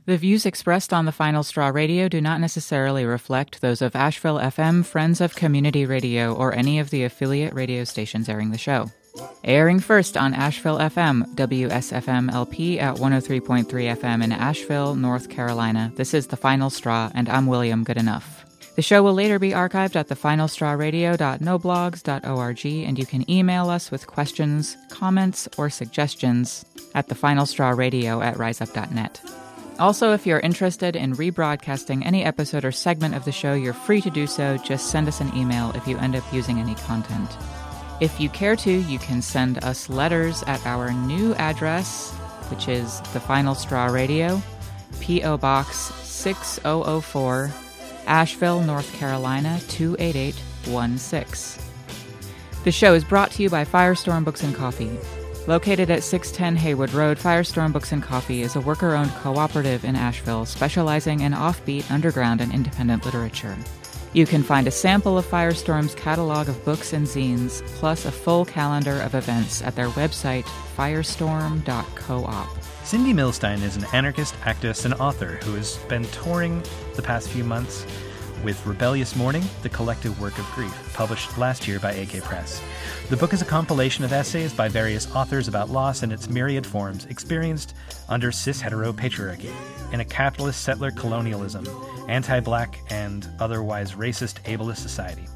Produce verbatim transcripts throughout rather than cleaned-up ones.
The views expressed on the Final Straw Radio do not necessarily reflect those of Asheville F M, Friends of Community Radio, or any of the affiliate radio stations airing the show. Airing first on Asheville F M, W S F M L P at one oh three point three F M in Asheville, North Carolina. This is The Final Straw, and I'm William Goodenough. The show will later be archived at the final straw radio dot no blogs dot org, and you can email us with questions, comments, or suggestions at thefinalstrawradio at riseup dot net. Also, if you're interested in rebroadcasting any episode or segment of the show, you're free to do so. Just send us an email if you end up using any content. If you care to, you can send us letters at our new address, which is The Final Straw Radio, P O. Box six thousand four, Asheville, North Carolina two eight eight one six. The show is brought to you by Firestorm Books and Coffee. Located at six ten Haywood Road, Firestorm Books and Coffee is a worker-owned cooperative in Asheville specializing in offbeat, underground, and independent literature. You can find a sample of Firestorm's catalog of books and zines, plus a full calendar of events at their website, firestorm dot coop. Cindy Milstein is an anarchist, activist, and author who has been touring the past few months with Rebellious Mourning, The Collective Work of Grief, published last year by A K Press. The book is a compilation of essays by various authors about loss in its myriad forms experienced under cis-hetero patriarchy, in a capitalist settler colonialism, anti-black, and otherwise racist ableist society.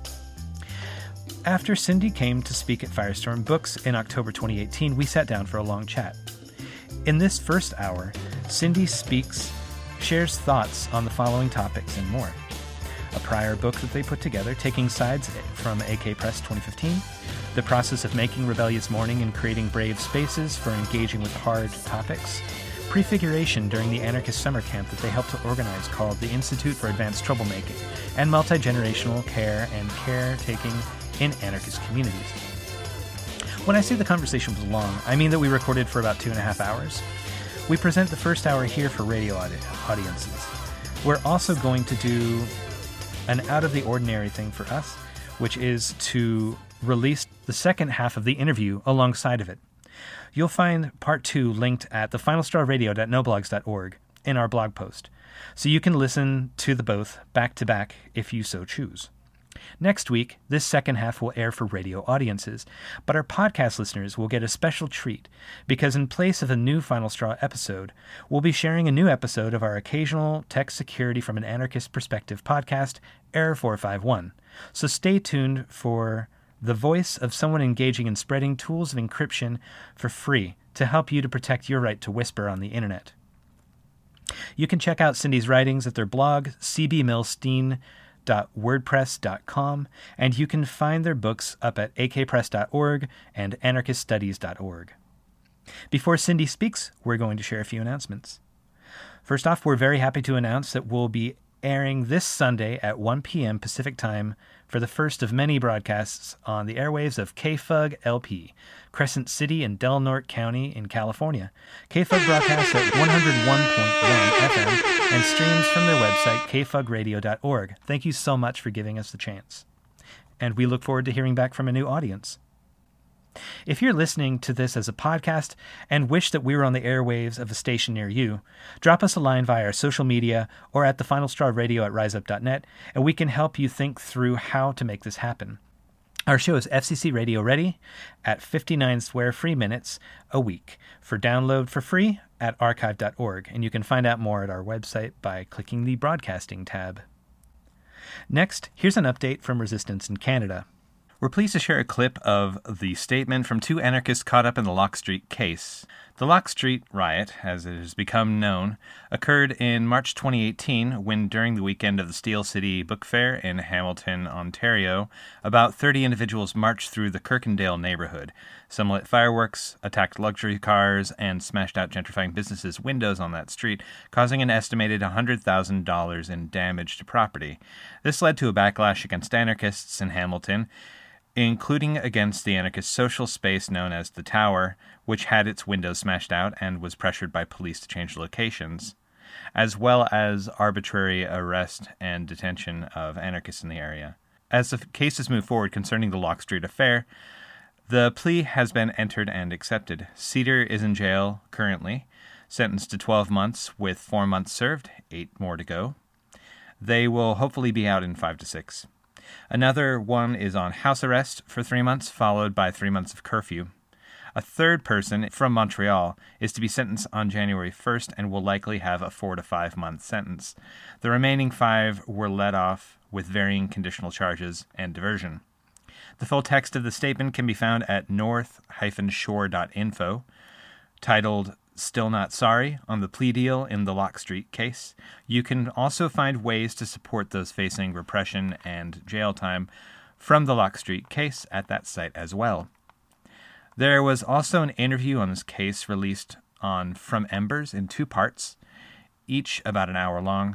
After Cindy came to speak at Firestorm Books in October twenty eighteen, we sat down for a long chat. In this first hour, Cindy speaks, shares thoughts on the following topics and more. A prior book that they put together, Taking Sides from A K Press twenty fifteen, the process of making Rebellious Mourning and creating brave spaces for engaging with hard topics, Prefiguration during the anarchist summer camp that they helped to organize called the Institute for Advanced Troublemaking, and multi-generational care and caretaking in anarchist communities. When I say the conversation was long, I mean that we recorded for about two and a half hours. We present the first hour here for radio audi- audiences. We're also going to do an out-of-the-ordinary thing for us, which is to release the second half of the interview alongside of it. You'll find part two linked at the final straw radio dot no blogs dot org in our blog post, so you can listen to the both back-to-back if you so choose. Next week, this second half will air for radio audiences, but our podcast listeners will get a special treat, because in place of a new Final Straw episode, we'll be sharing a new episode of our occasional Tech Security from an Anarchist Perspective podcast, Error four five one. So stay tuned for the voice of someone engaging in spreading tools of encryption for free to help you to protect your right to whisper on the internet. You can check out Cindy's writings at their blog, c b milstein dot wordpress dot com, and you can find their books up at a k press dot org and anarchist studies dot org. Before Cindy speaks, we're going to share a few announcements. First off, we're very happy to announce that we'll be airing this Sunday at one p.m. Pacific Time for the first of many broadcasts on the airwaves of K F U G L P, Crescent City in Del Norte County in California. K F U G broadcasts at one oh one point one F M and streams from their website, k f u g radio dot org. Thank you so much for giving us the chance. And we look forward to hearing back from a new audience. If you're listening to this as a podcast and wish that we were on the airwaves of a station near you, drop us a line via our social media or at the final straw radio at riseup dot net, and we can help you think through how to make this happen. Our show is F C C Radio ready at fifty-nine swear-free minutes a week for download for free at archive dot org, and you can find out more at our website by clicking the Broadcasting tab. Next, here's an update from Resistance in Canada. We're pleased to share a clip of the statement from two anarchists caught up in the Lock Street case. The Lock Street riot, as it has become known, occurred in March twenty eighteen when, during the weekend of the Steel City Book Fair in Hamilton, Ontario, about thirty individuals marched through the Kirkendale neighborhood. Some lit fireworks, attacked luxury cars, and smashed out gentrifying businesses' windows on that street, causing an estimated one hundred thousand dollars in damage to property. This led to a backlash against anarchists in Hamilton, including against the anarchist social space known as the Tower, which had its windows smashed out and was pressured by police to change locations, as well as arbitrary arrest and detention of anarchists in the area. As the cases move forward concerning the Lock Street affair, the plea has been entered and accepted. Cedar is in jail currently. sentenced to twelve months with four months served, eight more to go. They will hopefully be out in five to six. Another one is on house arrest for three months, followed by three months of curfew. A third person from Montreal is to be sentenced on January first and will likely have a four to five month sentence. The remaining five were let off with varying conditional charges and diversion. The full text of the statement can be found at north dash shore dot info, titled Still Not Sorry on the plea deal in the Locke Street case. You can also find ways to support those facing repression and jail time from the Locke Street case at that site as well. There was also an interview on this case released on From Embers in two parts, each about an hour long,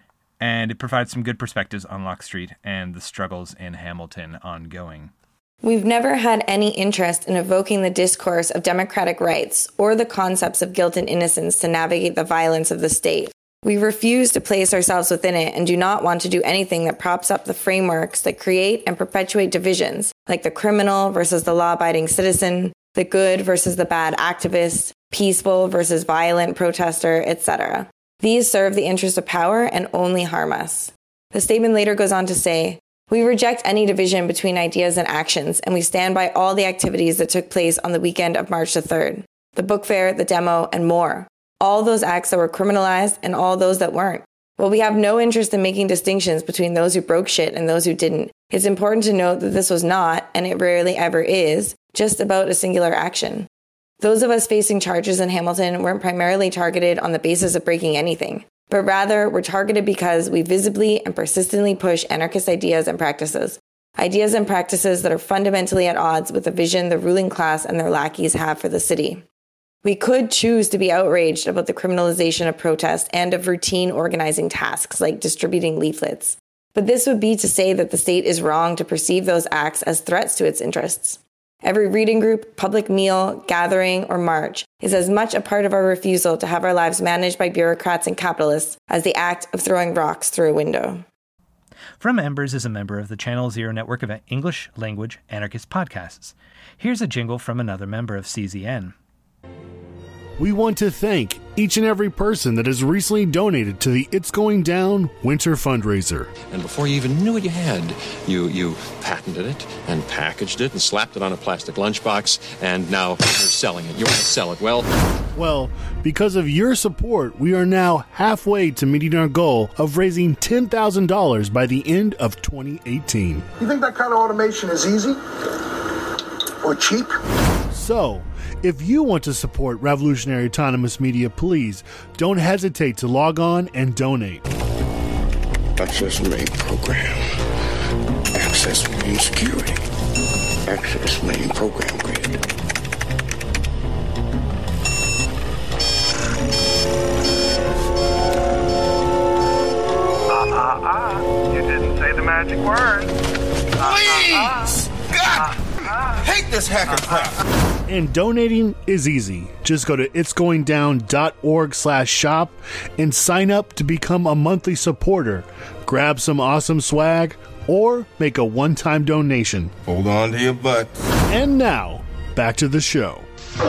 and it provides some good perspectives on Locke Street and the struggles in Hamilton ongoing. We've never had any interest in evoking the discourse of democratic rights or the concepts of guilt and innocence to navigate the violence of the state. We refuse to place ourselves within it and do not want to do anything that props up the frameworks that create and perpetuate divisions, like the criminal versus the law-abiding citizen, the good versus the bad activist, peaceful versus violent protester, et cetera. These serve the interest of power and only harm us. The statement later goes on to say, we reject any division between ideas and actions, and we stand by all the activities that took place on the weekend of March the third, the book fair, the demo, and more. All those acts that were criminalized and all those that weren't. While we have no interest in making distinctions between those who broke shit and those who didn't, it's important to note that this was not, and it rarely ever is, just about a singular action. Those of us facing charges in Hamilton weren't primarily targeted on the basis of breaking anything, but rather were targeted because we visibly and persistently push anarchist ideas and practices. Ideas and practices that are fundamentally at odds with the vision the ruling class and their lackeys have for the city. We could choose to be outraged about the criminalization of protest and of routine organizing tasks like distributing leaflets. But this would be to say that the state is wrong to perceive those acts as threats to its interests. Every reading group, public meal, gathering, or march is as much a part of our refusal to have our lives managed by bureaucrats and capitalists as the act of throwing rocks through a window. From Embers is a member of the Channel Zero network of English language anarchist podcasts. Here's a jingle from another member of C Z N. We want to thank each and every person that has recently donated to the It's Going Down Winter Fundraiser. And before you even knew what you had, you you patented it and packaged it and slapped it on a plastic lunchbox, and now you're selling it. You want to sell it. Well, Well, because of your support, we are now halfway to meeting our goal of raising ten thousand dollars by the end of twenty eighteen. You think that kind of automation is easy? Or cheap? So, if you want to support Revolutionary Autonomous Media, please don't hesitate to log on and donate. Access main program. Access main security. Access main program grid. Ah, ah, ah. You didn't say the magic word. Please! God! Hate this hacker crap! And donating is easy. Just go to itsgoingdown.org slash shop and sign up to become a monthly supporter. Grab some awesome swag or make a one-time donation. Hold on to your butt. And now, back to the show.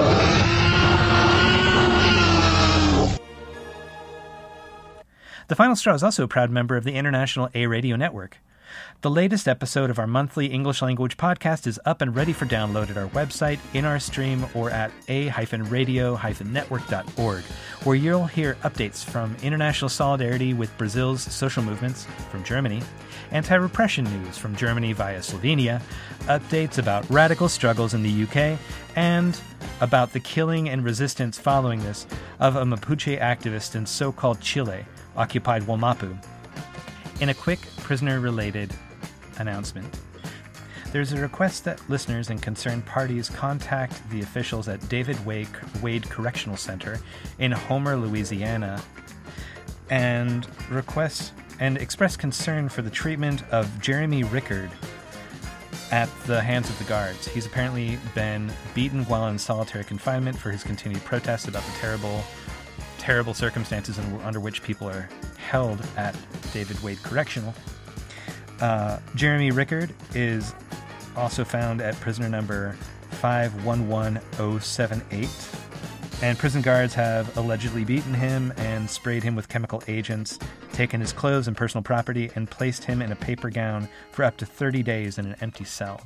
The Final Straw is also a proud member of the International A Radio Network. The latest episode of our monthly English language podcast is up and ready for download at our website, in our stream, or at a radio network dot org, where you'll hear updates from international solidarity with Brazil's social movements from Germany, anti-repression news from Germany via Slovenia, updates about radical struggles in the U K, and about the killing and resistance following this of a Mapuche activist in so-called Chile, occupied Wallmapu. In a quick prisoner-related announcement, there's a request that listeners and concerned parties contact the officials at David Wade, Wade Correctional Center in Homer, Louisiana, and request and express concern for the treatment of Jeremy Rickard at the hands of the guards. He's apparently been beaten while in solitary confinement for his continued protests about the terrible terrible circumstances in, under which people are held at David Wade Correctional. Uh, Jeremy Rickard is also found at prisoner number five one one zero seven eight And prison guards have allegedly beaten him and sprayed him with chemical agents, taken his clothes and personal property, and placed him in a paper gown for up to thirty days in an empty cell.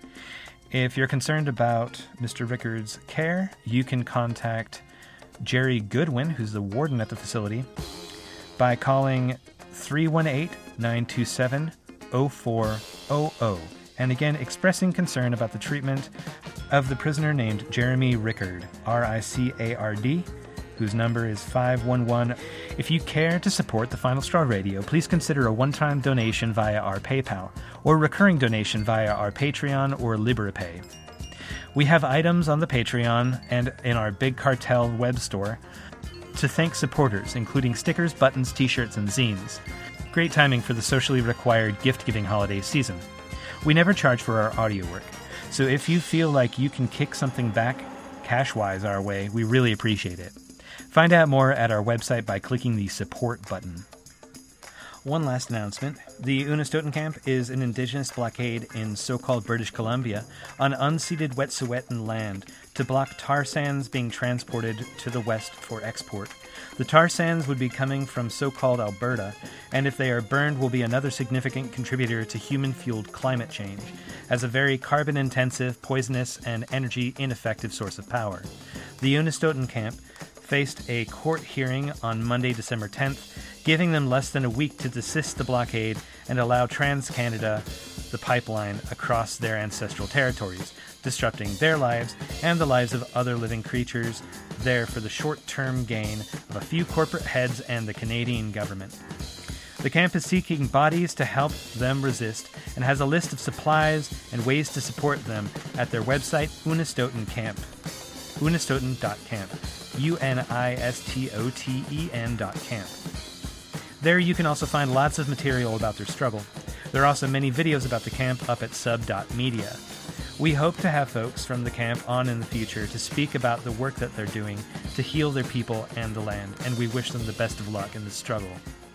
If you're concerned about Mister Rickard's care, you can contact Jerry Goodwin, who's the warden at the facility, by calling three one eight, nine two seven, zero four zero zero, and again expressing concern about the treatment of the prisoner named Jeremy Rickard, R I C A R D, whose number is five one one. If you care to support the Final Straw Radio, please consider a one-time donation via our PayPal, or recurring donation via our Patreon or LiberaPay. We have items on the Patreon and in our Big Cartel web store to thank supporters, including stickers, buttons, t-shirts, and zines. Great timing for the socially required gift-giving holiday season. We never charge for our audio work, so if you feel like you can kick something back cash-wise our way, we really appreciate it. Find out more at our website by clicking the support button. One last announcement. The Unistoten Camp is an indigenous blockade in so-called British Columbia on unceded Wet'suwet'en land to block tar sands being transported to the west for export. The tar sands would be coming from so-called Alberta, and if they are burned will be another significant contributor to human-fueled climate change, as a very carbon-intensive, poisonous, and energy-ineffective source of power. The Unistoten Camp faced a court hearing on Monday, December tenth, giving them less than a week to desist the blockade and allow TransCanada the pipeline across their ancestral territories, disrupting their lives and the lives of other living creatures there for the short-term gain of a few corporate heads and the Canadian government. The camp is seeking bodies to help them resist and has a list of supplies and ways to support them at their website, Unistoten Camp. Unistoten dot camp. U N I S T O T E N dot camp. There you can also find lots of material about their struggle. There are also many videos about the camp up at sub dot media. We hope to have folks from the camp on in the future to speak about the work that they're doing to heal their people and the land, and we wish them the best of luck in the struggle.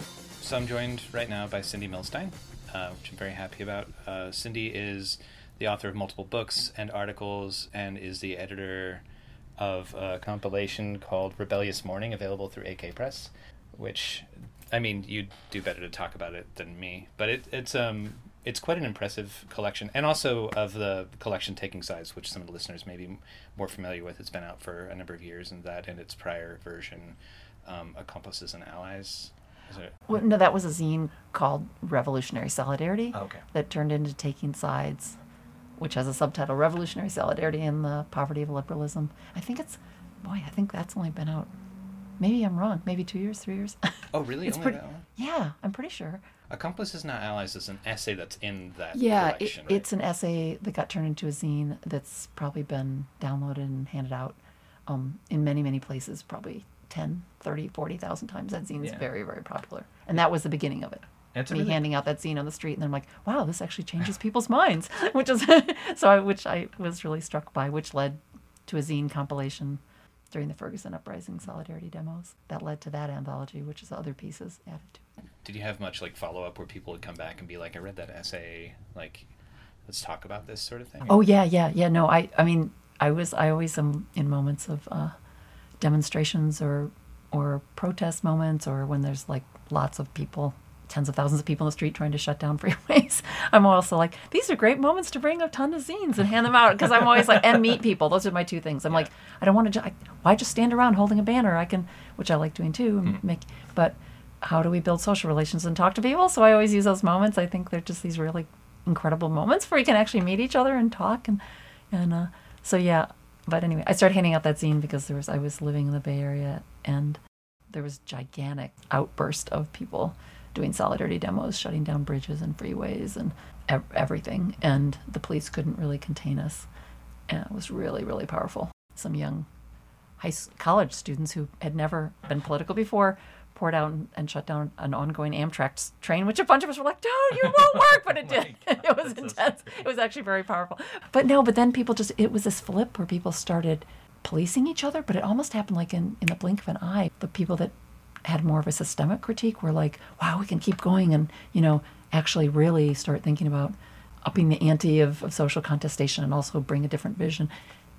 So I'm joined right now by Cindy Milstein, uh, which I'm very happy about. Uh, Cindy is the author of multiple books and articles and is the editor of a compilation called Rebellious Morning, available through A K Press, which, I mean, you'd do better to talk about it than me, but it, it's um it's quite an impressive collection, and also of the collection Taking Sides, which some of the listeners may be more familiar with. It's been out for a number of years, and that and its prior version, um, Accomplices and Allies. Is it? Well, no, that was a zine called Revolutionary Solidarity. Oh, okay. That turned into Taking Sides, which has a subtitle, Revolutionary Solidarity and the Poverty of Liberalism. I think it's, boy, I think that's only been out, maybe I'm wrong, maybe two years, three years. Oh, really? It's Only pretty, that one? Yeah, I'm pretty sure. Accomplices Not Allies is an essay that's in that Yeah, collection, it, right? it's an essay that got turned into a zine that's probably been downloaded and handed out um, in many, many places, probably ten, thirty, forty thousand times. That zine is Yeah. very, very popular. And that was the beginning of it. It's a Me really- handing out that zine on the street, and then I'm like, wow, this actually changes people's minds, which is so I, which I was really struck by, which led to a zine compilation during the Ferguson Uprising Solidarity demos. That led to that anthology, which is other pieces added to it. Did you have much like follow up where people would come back and be like, I read that essay, like, let's talk about this sort of thing? Oh yeah, yeah, yeah. No, I, I mean, I was, I always am in moments of uh, demonstrations or, or protest moments, or when there's like lots of people, tens of thousands of people in the street trying to shut down freeways. I'm also like, these are great moments to bring a ton of zines and hand them out, because I'm always like, and meet people. Those are my two things. I'm Yeah. like, I don't want to. Ju- I, why just stand around holding a banner? I can, which I like doing too. and Make, but how do we build social relations and talk to people? So I always use those moments. I think they're just these really incredible moments where you can actually meet each other and talk. And and uh, so yeah. But anyway, I started handing out that zine because there was I was living in the Bay Area, and there was gigantic outburst of people doing solidarity demos, shutting down bridges and freeways and ev- everything. And the police couldn't really contain us. And it was really, really powerful. Some young high s- college students who had never been political before poured out and, and shut down an ongoing Amtrak s- train, which a bunch of us were like, dude, you won't work, but it did. It was intense. It was actually very powerful. But no, but then people just, it was this flip where people started policing each other, but it almost happened like in, in the blink of an eye. The people that had more of a systemic critique were like, wow, we can keep going and, you know, actually really start thinking about upping the ante of, of social contestation and also bring a different vision.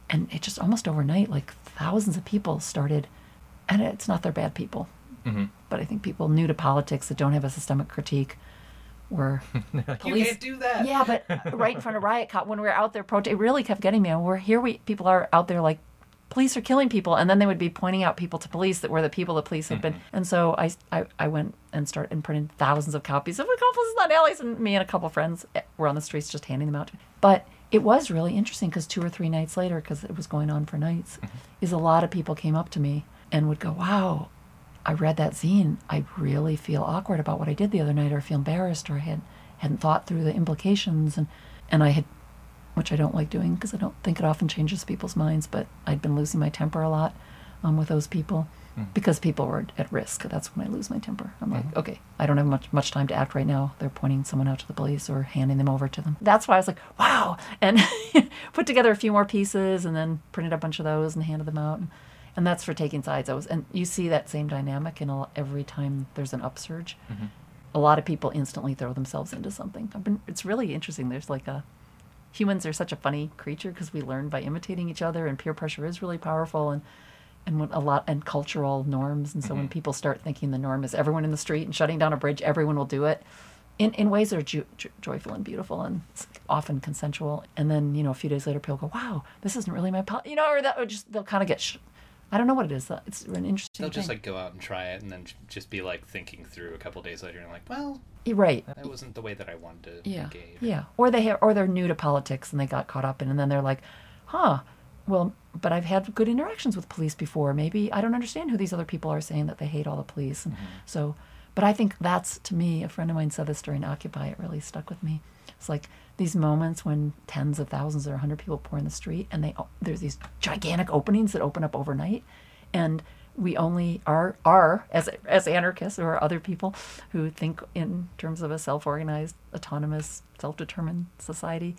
and it just almost overnight, like thousands of people started, and it's not they're bad people, mm-hmm. but I think people new to politics that don't have a systemic critique were like, police. You can't do that. Yeah, but right in front of riot cop, when we were out there protesting, it really kept getting me. And we're here, we people are out there like, police are killing people, and then they would be pointing out people to police that were the people the police had been. Mm-hmm. And so I, I, I went and started and printed thousands of copies of Accomplices on Alleys, and me and a couple friends were on the streets just handing them out. But it was really interesting because two or three nights later, because it was going on for nights, mm-hmm. is a lot of people came up to me and would go, wow, I read that zine. I really feel awkward about what I did the other night, or I feel embarrassed, or I had, hadn't thought through the implications. And, and I had, which I don't like doing because I don't think it often changes people's minds, but I'd been losing my temper a lot um, with those people mm. because people were at risk. That's when I lose my temper. I'm like, mm-hmm. okay, I don't have much much time to act right now. They're pointing someone out to the police or handing them over to them. That's why I was like, wow, and put together a few more pieces and then printed a bunch of those and handed them out. And, and that's for taking sides. I was, and you see that same dynamic in a, every time there's an upsurge. Mm-hmm. A lot of people instantly throw themselves into something. I've been, it's really interesting. There's like a Humans are such a funny creature because we learn by imitating each other, and peer pressure is really powerful, and and when a lot and cultural norms. And so mm-hmm. when people start thinking the norm is everyone in the street and shutting down a bridge, everyone will do it, in in ways that are jo- jo- joyful and beautiful and often consensual. And then you know a few days later, people go, "Wow, this isn't really my pol-, you know," or that, or just they'll kind of get. Sh- I don't know what it is. It's an interesting. They'll thing. just like go out and try it, and then just be like thinking through a couple days later, and like, well, right, that wasn't the way that I wanted to yeah. engage. Yeah, or they have, or they're new to politics and they got caught up in, and then they're like, huh, well, but I've had good interactions with police before. Maybe I don't understand who these other people are saying that they hate all the police, and mm-hmm. so. But I think that's, to me, a friend of mine said this during Occupy. It really stuck with me. It's like these moments when tens of thousands or a hundred people pour in the street, and they there's these gigantic openings that open up overnight. And we only are, are as as anarchists or other people who think in terms of a self-organized, autonomous, self-determined society,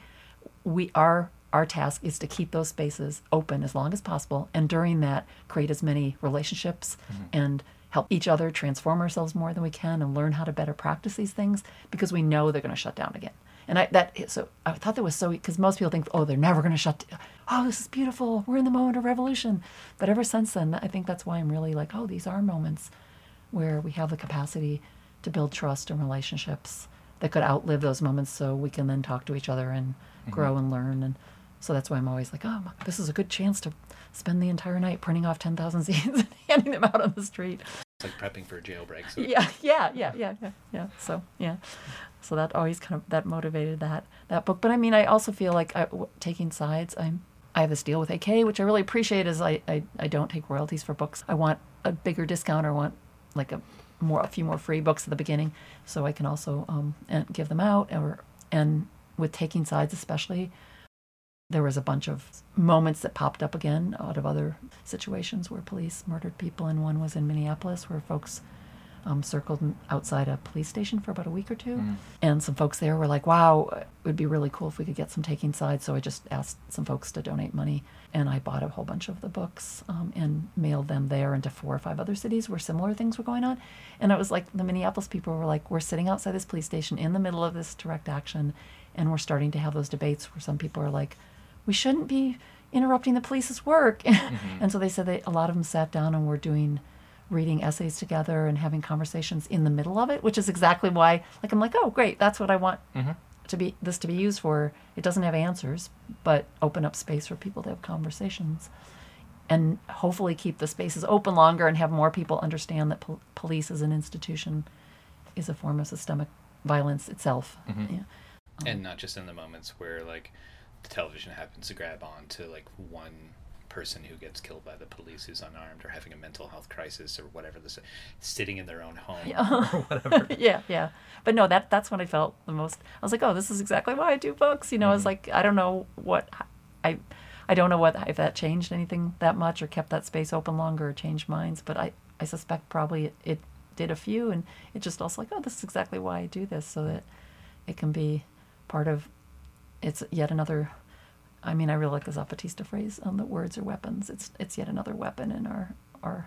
we are, our task is to keep those spaces open as long as possible, and during that, create as many relationships mm-hmm. and help each other transform ourselves more than we can and learn how to better practice these things, because we know they're going to shut down again. And I that so I thought that was so, because most people think, oh, they're never going to shut down. Oh, this is beautiful. We're in the moment of revolution. But ever since then, I think that's why I'm really like, oh, these are moments where we have the capacity to build trust and relationships that could outlive those moments, so we can then talk to each other and mm-hmm. grow and learn. And so that's why I'm always like, oh, this is a good chance to spend the entire night printing off ten thousand zines and handing them out on the street. It's like prepping for a jailbreak. So. Yeah, yeah, yeah, yeah, yeah, yeah. So, yeah. So that always kind of, that motivated that that book. But I mean, I also feel like I, w- taking sides, I'm, I have this deal with A K, which I really appreciate, is I, I, I don't take royalties for books. I want a bigger discount, or want like a more a few more free books at the beginning, so I can also um and give them out. Or and with taking sides especially, there was a bunch of moments that popped up again out of other situations where police murdered people, and one was in Minneapolis where folks um, circled outside a police station for about a week or two. Mm. And some folks there were like, wow, it would be really cool if we could get some taking sides. So I just asked some folks to donate money, and I bought a whole bunch of the books um, and mailed them there into four or five other cities where similar things were going on. And it was like the Minneapolis people were like, we're sitting outside this police station in the middle of this direct action, and we're starting to have those debates where some people are like, we shouldn't be interrupting the police's work. Mm-hmm. And so they said they, a lot of them sat down and were doing, reading essays together and having conversations in the middle of it, which is exactly why, like, I'm like, oh, great, that's what I want mm-hmm. to be, this to be used for. It doesn't have answers, but open up space for people to have conversations, and hopefully keep the spaces open longer and have more people understand that pol- police as an institution is a form of systemic violence itself. Mm-hmm. Yeah. Um, and not just in the moments where, like, the television happens to grab on to like one person who gets killed by the police who's unarmed, or having a mental health crisis, or whatever, this sitting in their own home yeah. or whatever. yeah, yeah. But no, that that's when I felt the most. I was like, oh, this is exactly why I do books. You know, mm-hmm. I was like, I don't know what I, I don't know what if that changed anything that much, or kept that space open longer, or changed minds. But I, I suspect probably it, it did a few, and it just also like, oh, this is exactly why I do this, so that it can be part of. It's yet another, I mean, I really like the Zapatista phrase, um, that words are weapons. It's it's yet another weapon in our our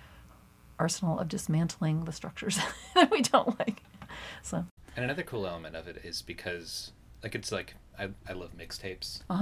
arsenal of dismantling the structures that we don't like. So. And another cool element of it is because, like, it's like, I, I love mixtapes. Uh-huh.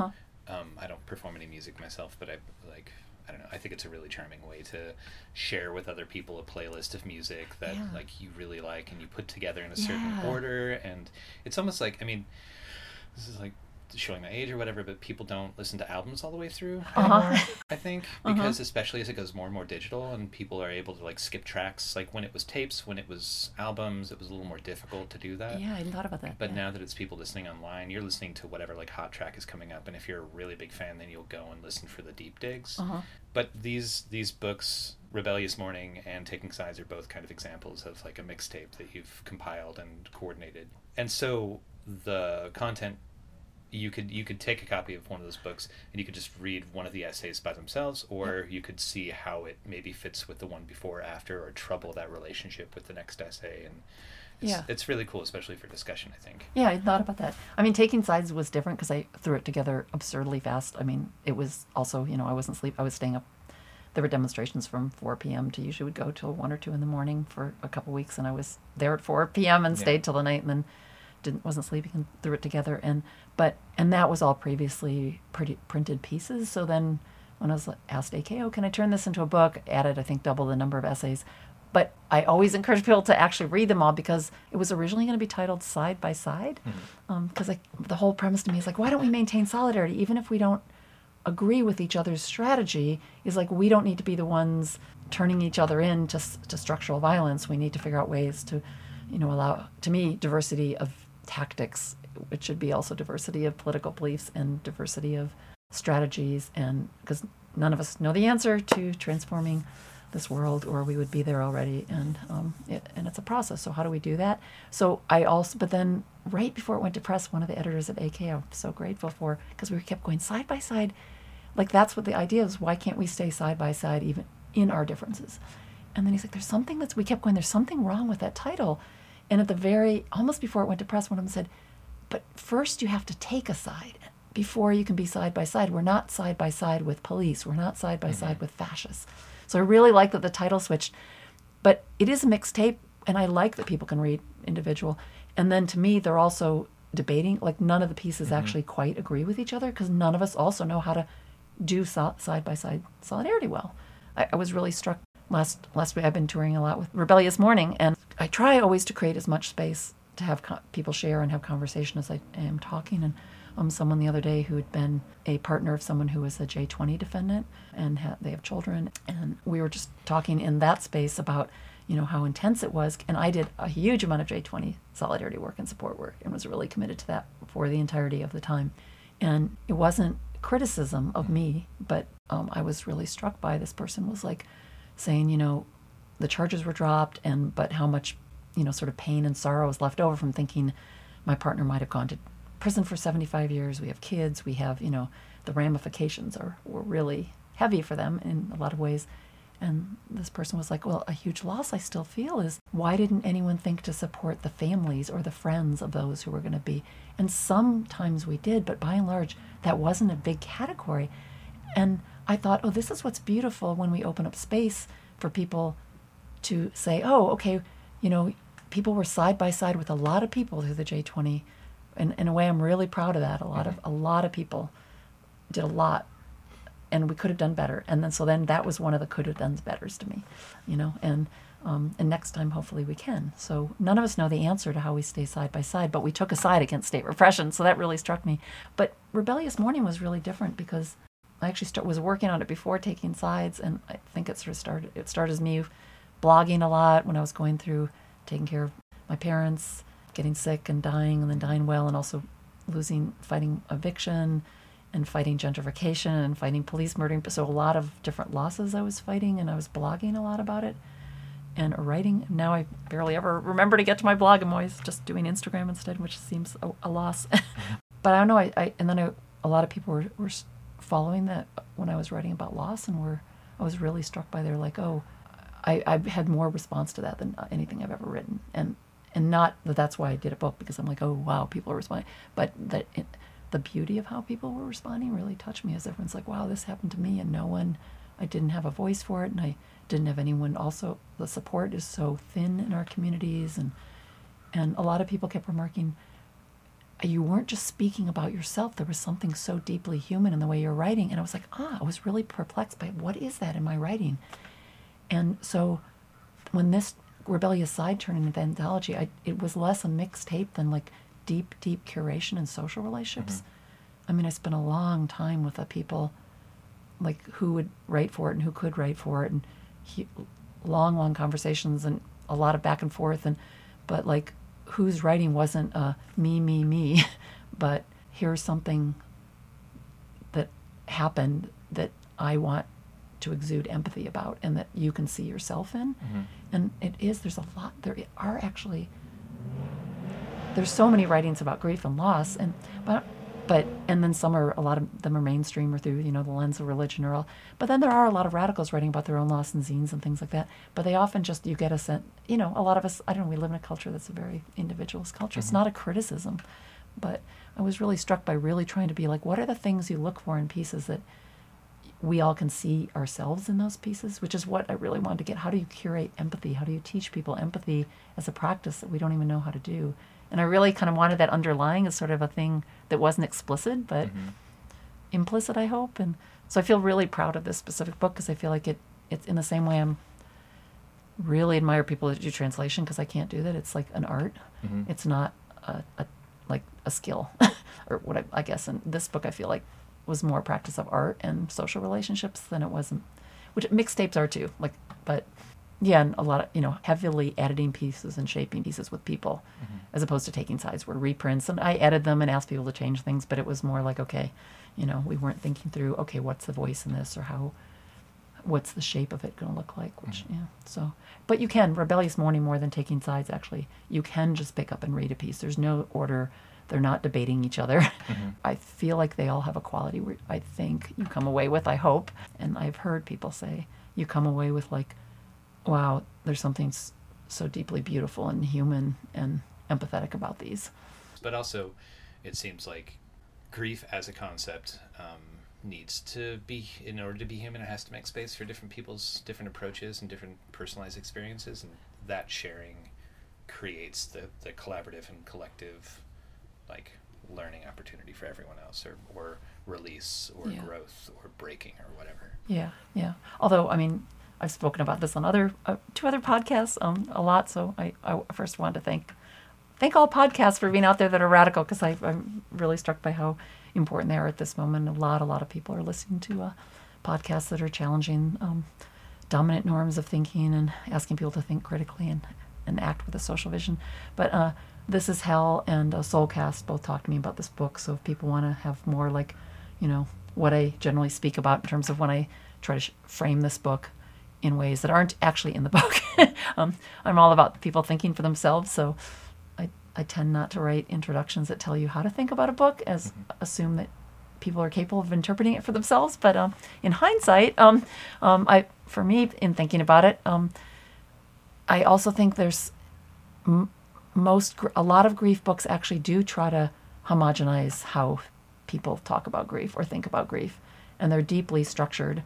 Um, I don't perform any music myself, but I like I don't know. I think it's a really charming way to share with other people a playlist of music that Yeah. like you really like and you put together in a certain Yeah. order. And it's almost like, I mean, this is like showing my age or whatever, but people don't listen to albums all the way through Uh-huh. anymore, I think, because Uh-huh. especially as it goes more and more digital and people are able to like skip tracks. Like when it was tapes, when it was albums, it was a little more difficult to do that. Yeah, I hadn't thought about that. But yeah. now that it's people listening online, you're listening to whatever like hot track is coming up, and if you're a really big fan, then you'll go and listen for the deep digs. Uh-huh. But these these books, Rebellious Morning and Taking Sides, are both kind of examples of like a mixtape that you've compiled and coordinated. And so the content, you could you could take a copy of one of those books and you could just read one of the essays by themselves, or Yep. you could see how it maybe fits with the one before or after, or trouble that relationship with the next essay. And it's, Yeah. it's really cool, especially for discussion, I think. Yeah, I thought about that. I mean, Taking Sides was different because I threw it together absurdly fast. I mean, it was also, you know, I wasn't sleep. I was staying up. There were demonstrations from four p.m. to usually would go till one or two in the morning for a couple weeks, and I was there at four p.m. and Yeah. stayed till the night, and then didn't wasn't sleeping and threw it together. And but and that was all previously pretty printed pieces. So then when I was asked A K O, can I turn this into a book? Added, I think, double the number of essays. But I always encourage people to actually read them all because it was originally going to be titled Side by Side. Because like the whole premise to me is like, why don't we maintain solidarity even if we don't agree with each other's strategy? Is like we don't need to be the ones turning each other in to, s- to structural violence. We need to figure out ways to, you know, allow, to me, diversity of tactics. It should be also diversity of political beliefs and diversity of strategies, and because none of us know the answer to transforming this world, or we would be there already. And um, it, and it's a process. So how do we do that? So I also, but then right before it went to press, one of the editors of A K O, I'm so grateful for, because we kept going side by side. Like that's what the idea is. Why can't we stay side by side even in our differences? And then he's like, there's something that's, we kept going, there's something wrong with that title. And at the very, almost before it went to press, one of them said, but first you have to take a side before you can be side by side. We're not side by side with police. We're not side by side with fascists. So I really like that the title switched. But it is a mixtape, and I like that people can read individual. And then to me, they're also debating, like none of the pieces Mm-hmm. actually quite agree with each other because none of us also know how to do so- side-by-side solidarity well. I, I was really struck last last week. I've been touring a lot with Rebellious Morning, and I try always to create as much space to have co- people share and have conversation as I am talking. And um, someone the other day who had been a partner of someone who was a J twenty defendant, and ha- they have children, and we were just talking in that space about, you know, how intense it was. And I did a huge amount of J twenty solidarity work and support work and was really committed to that for the entirety of the time. And it wasn't criticism of me, but um, I was really struck by this person was like saying, you know, the charges were dropped, and but how much, you know, sort of pain and sorrow was left over from thinking my partner might have gone to prison for seventy-five years. We have kids. We have, you know, the ramifications are were really heavy for them in a lot of ways. And this person was like, well, a huge loss I still feel is why didn't anyone think to support the families or the friends of those who were going to be? And sometimes we did, but by and large, that wasn't a big category. And I thought, oh, this is what's beautiful when we open up space for people to say, oh, okay, you know, people were side by side with a lot of people through the J twenty. And in a way, I'm really proud of that. A lot of a lot of people did a lot, and we could have done better. And then so then that was one of the could have done betters to me, you know. And um, and next time hopefully we can. So none of us know the answer to how we stay side by side, but we took a side against state repression, so that really struck me. But Rebellious Morning was really different because I actually start, was working on it before Taking Sides, and I think it sort of started. It started as me blogging a lot when I was going through taking care of my parents, getting sick and dying, and then dying well, and also losing, fighting eviction, and fighting gentrification, and fighting police murdering. So a lot of different losses I was fighting, and I was blogging a lot about it, and writing. Now I barely ever remember to get to my blog. I'm always just doing Instagram instead, which seems a, a loss. But I don't know. I, I and then I, a lot of people were, were following that when I was writing about loss, and were I was really struck by their like, oh, I I had more response to that than anything I've ever written, and. And not that that's why I did a book, because I'm like, oh, wow, people are responding. But that it, the beauty of how people were responding really touched me, as everyone's like, wow, this happened to me, and no one, I didn't have a voice for it, and I didn't have anyone. Also, the support is so thin in our communities, and and a lot of people kept remarking, you weren't just speaking about yourself. There was something so deeply human in the way you're writing. And I was like, ah, I was really perplexed by what is that in my writing? And so when this Rebellious Side turned into anthology, I, it was less a mixtape than like deep, deep curation and social relationships. Mm-hmm. I mean, I spent a long time with the people like who would write for it and who could write for it, and he, long, long conversations and a lot of back and forth. And but like whose writing wasn't uh, me, me, me, but here's something that happened that I want to exude empathy about and that you can see yourself in. Mm-hmm. And it is, there's a lot, there are actually, there's so many writings about grief and loss, and but but and then some are, a lot of them are mainstream or through, you know, the lens of religion or all, but then there are a lot of radicals writing about their own loss and zines and things like that, but they often just, you get a sense, you know, a lot of us, I don't know, we live in a culture that's a very individualist culture. Mm-hmm. It's not a criticism, but I was really struck by really trying to be like, what are the things you look for in pieces that we all can see ourselves in those pieces, which is what I really wanted to get. How do you curate empathy? How do you teach people empathy as a practice that we don't even know how to do? And I really kind of wanted that underlying as sort of a thing that wasn't explicit, but mm-hmm. implicit, I hope. And so I feel really proud of this specific book because I feel like it, it's in the same way I'm really admire people that do translation because I can't do that. It's like an art. Mm-hmm. It's not a, a like a skill or what I, I guess in this book I feel like was more practice of art and social relationships than it wasn't, which mixtapes are too, like, but yeah, and a lot of, you know, heavily editing pieces and shaping pieces with people mm-hmm. as opposed to taking sides were reprints. And I edited them and asked people to change things, but it was more like, okay, you know, we weren't thinking through, okay, what's the voice in this or how, what's the shape of it going to look like, which, mm-hmm. yeah, so, but you can, Rebellious Morning more than taking sides, actually, you can just pick up and read a piece. There's no order. They're not debating each other. Mm-hmm. I feel like they all have a quality where I think you come away with, I hope, and I've heard people say, you come away with like, wow, there's something so deeply beautiful and human and empathetic about these. But also, it seems like grief as a concept um, needs to be, in order to be human, it has to make space for different people's different approaches and different personalized experiences, and that sharing creates the, the collaborative and collective like learning opportunity for everyone else, or, or release or yeah. growth or breaking or whatever. Yeah, yeah. Although, I mean, I've spoken about this on other uh, two other podcasts um, a lot, so I, I first wanted to thank thank all podcasts for being out there that are radical, because I'm really struck by how important they are at this moment. A lot, a lot of people are listening to uh, podcasts that are challenging um, dominant norms of thinking and asking people to think critically and, and act with a social vision. But uh, This Is Hell and uh, Soulcast both talked to me about this book, so if people want to have more like, you know, what I generally speak about in terms of when I try to sh- frame this book in ways that aren't actually in the book. um, I'm all about people thinking for themselves, so I, I tend not to write introductions that tell you how to think about a book, as mm-hmm. assume that people are capable of interpreting it for themselves. But um, in hindsight, um, um, I for me, in thinking about it, um, I also think there's m- most, a lot of grief books actually do try to homogenize how people talk about grief or think about grief, and they're deeply structured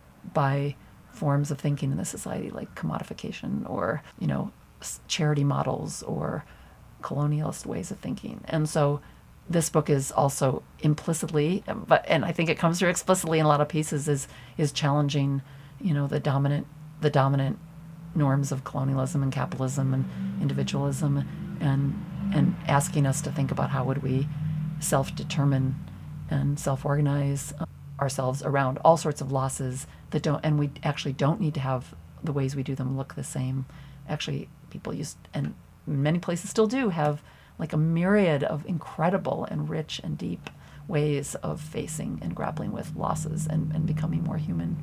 by forms of thinking in the society, like commodification or, you know, charity models or colonialist ways of thinking. And so this book is also implicitly, but and I think it comes through explicitly in a lot of pieces, is is challenging, you know, the dominant the dominant norms of colonialism and capitalism and individualism, and and asking us to think about how would we self-determine and self-organize ourselves around all sorts of losses that don't, and we actually don't need to have the ways we do them look the same. Actually, people used, and many places still do, have like a myriad of incredible and rich and deep ways of facing and grappling with losses and, and becoming more human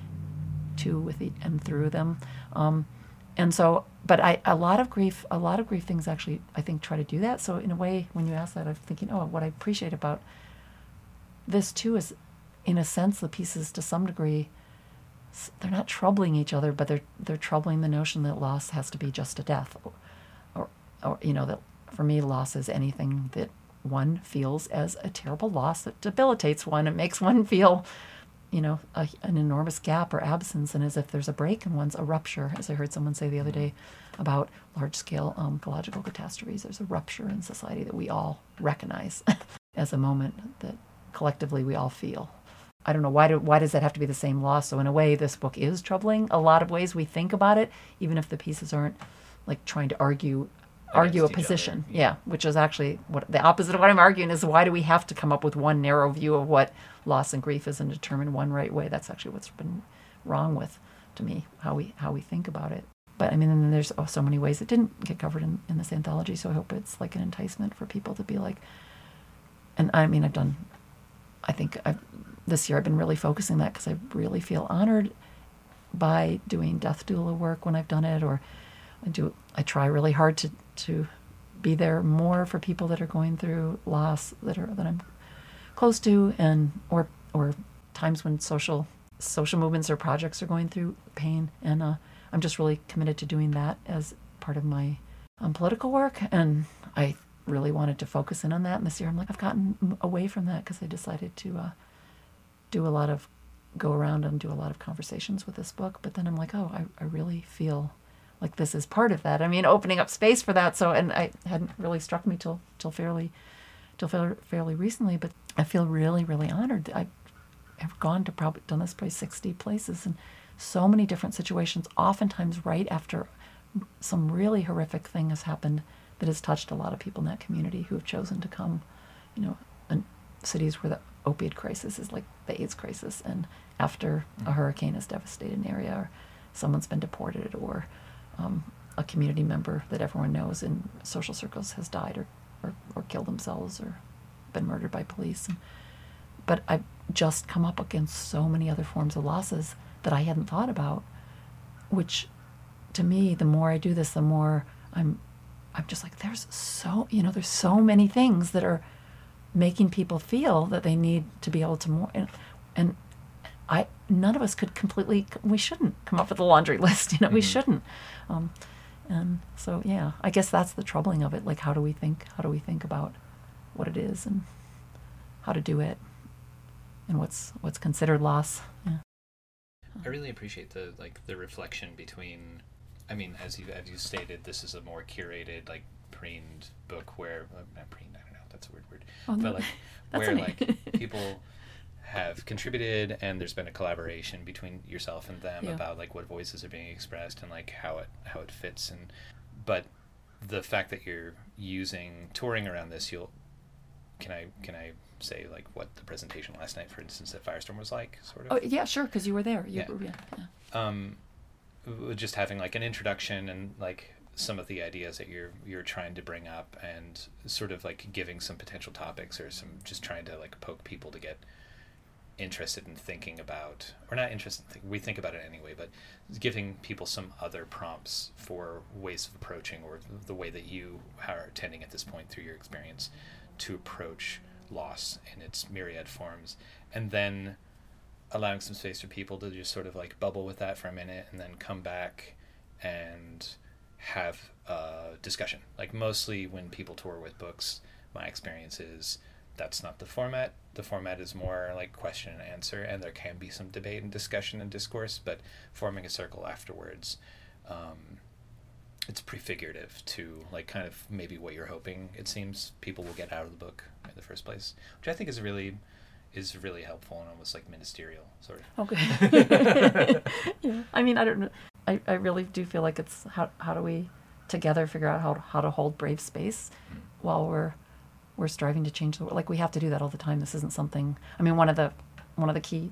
to with it and through them. Um, and so, but I, a lot of grief, a lot of grief things actually, I think, try to do that. So in a way, when you ask that, I'm thinking, oh, what I appreciate about this too is, in a sense, the pieces to some degree, they're not troubling each other, but they're they're troubling the notion that loss has to be just a death, or, or, or you know, that for me, loss is anything that one feels as a terrible loss that debilitates one and makes one feel, you know, a, an enormous gap or absence, and as if there's a break in one's, a rupture, as I heard someone say the other day about large-scale um, ecological catastrophes. There's a rupture in society that we all recognize as a moment that collectively we all feel. I don't know, why do, why does that have to be the same loss? So in a way, this book is troubling. A lot of ways we think about it, even if the pieces aren't like trying to argue argue a position. Yeah. yeah, which is actually what the opposite of what I'm arguing is, why do we have to come up with one narrow view of what loss and grief is and determine one right way? That's actually what's been wrong with, to me, how we how we think about it. But I mean, and there's oh, so many ways it didn't get covered in, in this anthology, so I hope it's like an enticement for people to be like, and I mean, I've done, I think I've, this year I've been really focusing that because I really feel honored by doing death doula work when I've done it, or I do, I try really hard to, to be there more for people that are going through loss, that are, that I'm close to, and, or, or times when social, social movements or projects are going through pain. And, uh, I'm just really committed to doing that as part of my um, political work, and I really wanted to focus in on that. And this year I'm like, I've gotten away from that because I decided to uh, do a lot of, go around and do a lot of conversations with this book. But then I'm like, oh, I, I really feel like this is part of that. I mean, opening up space for that. So, and I hadn't really struck me till till fairly, till fairly, fairly recently. But I feel really, really honored. I have gone to probably done this probably sixty places, and so many different situations, oftentimes right after some really horrific thing has happened that has touched a lot of people in that community who have chosen to come, you know, in cities where the opioid crisis is like the AIDS crisis, and after a hurricane has devastated an area, or someone's been deported, or um, a community member that everyone knows in social circles has died or, or, or killed themselves or been murdered by police. And, but I've just come up against so many other forms of losses that I hadn't thought about, which to me, the more I do this, the more I'm I'm just like, there's so, you know, there's so many things that are making people feel that they need to be able to more, and, and I, none of us could completely, we shouldn't come up with a laundry list, you know, mm-hmm. we shouldn't. Um, and so, yeah, I guess that's the troubling of it. Like, how do we think, how do we think about what it is and how to do it and what's, what's considered loss. Yeah. I really appreciate the like the reflection between, I mean, as you as you stated, this is a more curated, like preened book where uh, not preened, I don't know, that's a weird word, oh, no. but like where like people have contributed and there's been a collaboration between yourself and them yeah. about like what voices are being expressed and like how it how it fits. And but the fact that you're using touring around this, you'll can I can I say like what the presentation last night, for instance, at Firestorm was like, sort of? Oh yeah, sure, because you were there. You yeah. Were, yeah, yeah. Um, just having like an introduction and like some of the ideas that you're you're trying to bring up, and sort of like giving some potential topics, or some just trying to like poke people to get interested in thinking about, or not interested in thinking, we think about it anyway, but giving people some other prompts for ways of approaching, or the way that you are tending at this point through your experience to approach loss in its myriad forms, and then allowing some space for people to just sort of like bubble with that for a minute and then come back and have a discussion. Like mostly when people tour with books, my experience is that's not the format. The format is more like question and answer, and there can be some debate and discussion and discourse, but forming a circle afterwards, um, it's prefigurative to like kind of maybe what you're hoping it seems people will get out of the book in the first place, which I think is really is really helpful and almost like ministerial sort of. Okay. Yeah. I mean, I don't know. I, I really do feel like it's how how do we together figure out how how to hold brave space mm. while we're we're striving to change the world. Like we have to do that all the time. This isn't something. I mean, one of the one of the key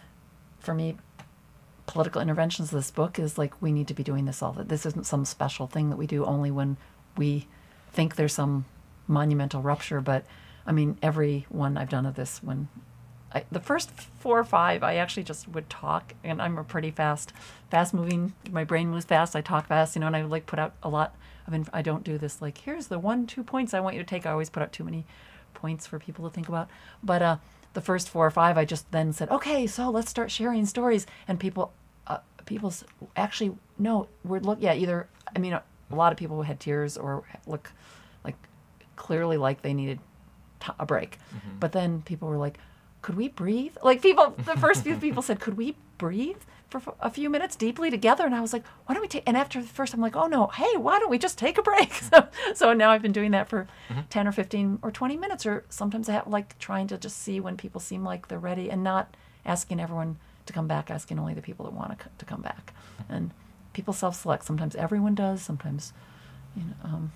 for me political interventions of this book is like we need to be doing this all. That this isn't some special thing that we do only when we think there's some monumental rupture. But I mean, every one I've done of this, when I, the first four or five, I actually just would talk, and I'm a pretty fast, fast moving. My brain moves fast. I talk fast, you know, and I like put out a lot of. Inf- I don't do this like here's the one, two points I want you to take. I always put out too many points for people to think about. But uh, the first four or five, I just then said, okay, so let's start sharing stories, and people, uh, people actually no, we're look yeah either. I mean, a, a lot of people had tears or look like clearly like they needed t- a break, mm-hmm. but then people were like, could we breathe? Like people, the first few people said, could we breathe for a few minutes deeply together? And I was like, why don't we take, and after the first, I'm like, oh no, hey, why don't we just take a break? So, so now I've been doing that for mm-hmm. ten or fifteen or twenty minutes, or sometimes I have like trying to just see when people seem like they're ready and not asking everyone to come back, asking only the people that want to, to come back. And people self-select. Sometimes everyone does, sometimes, you know, um,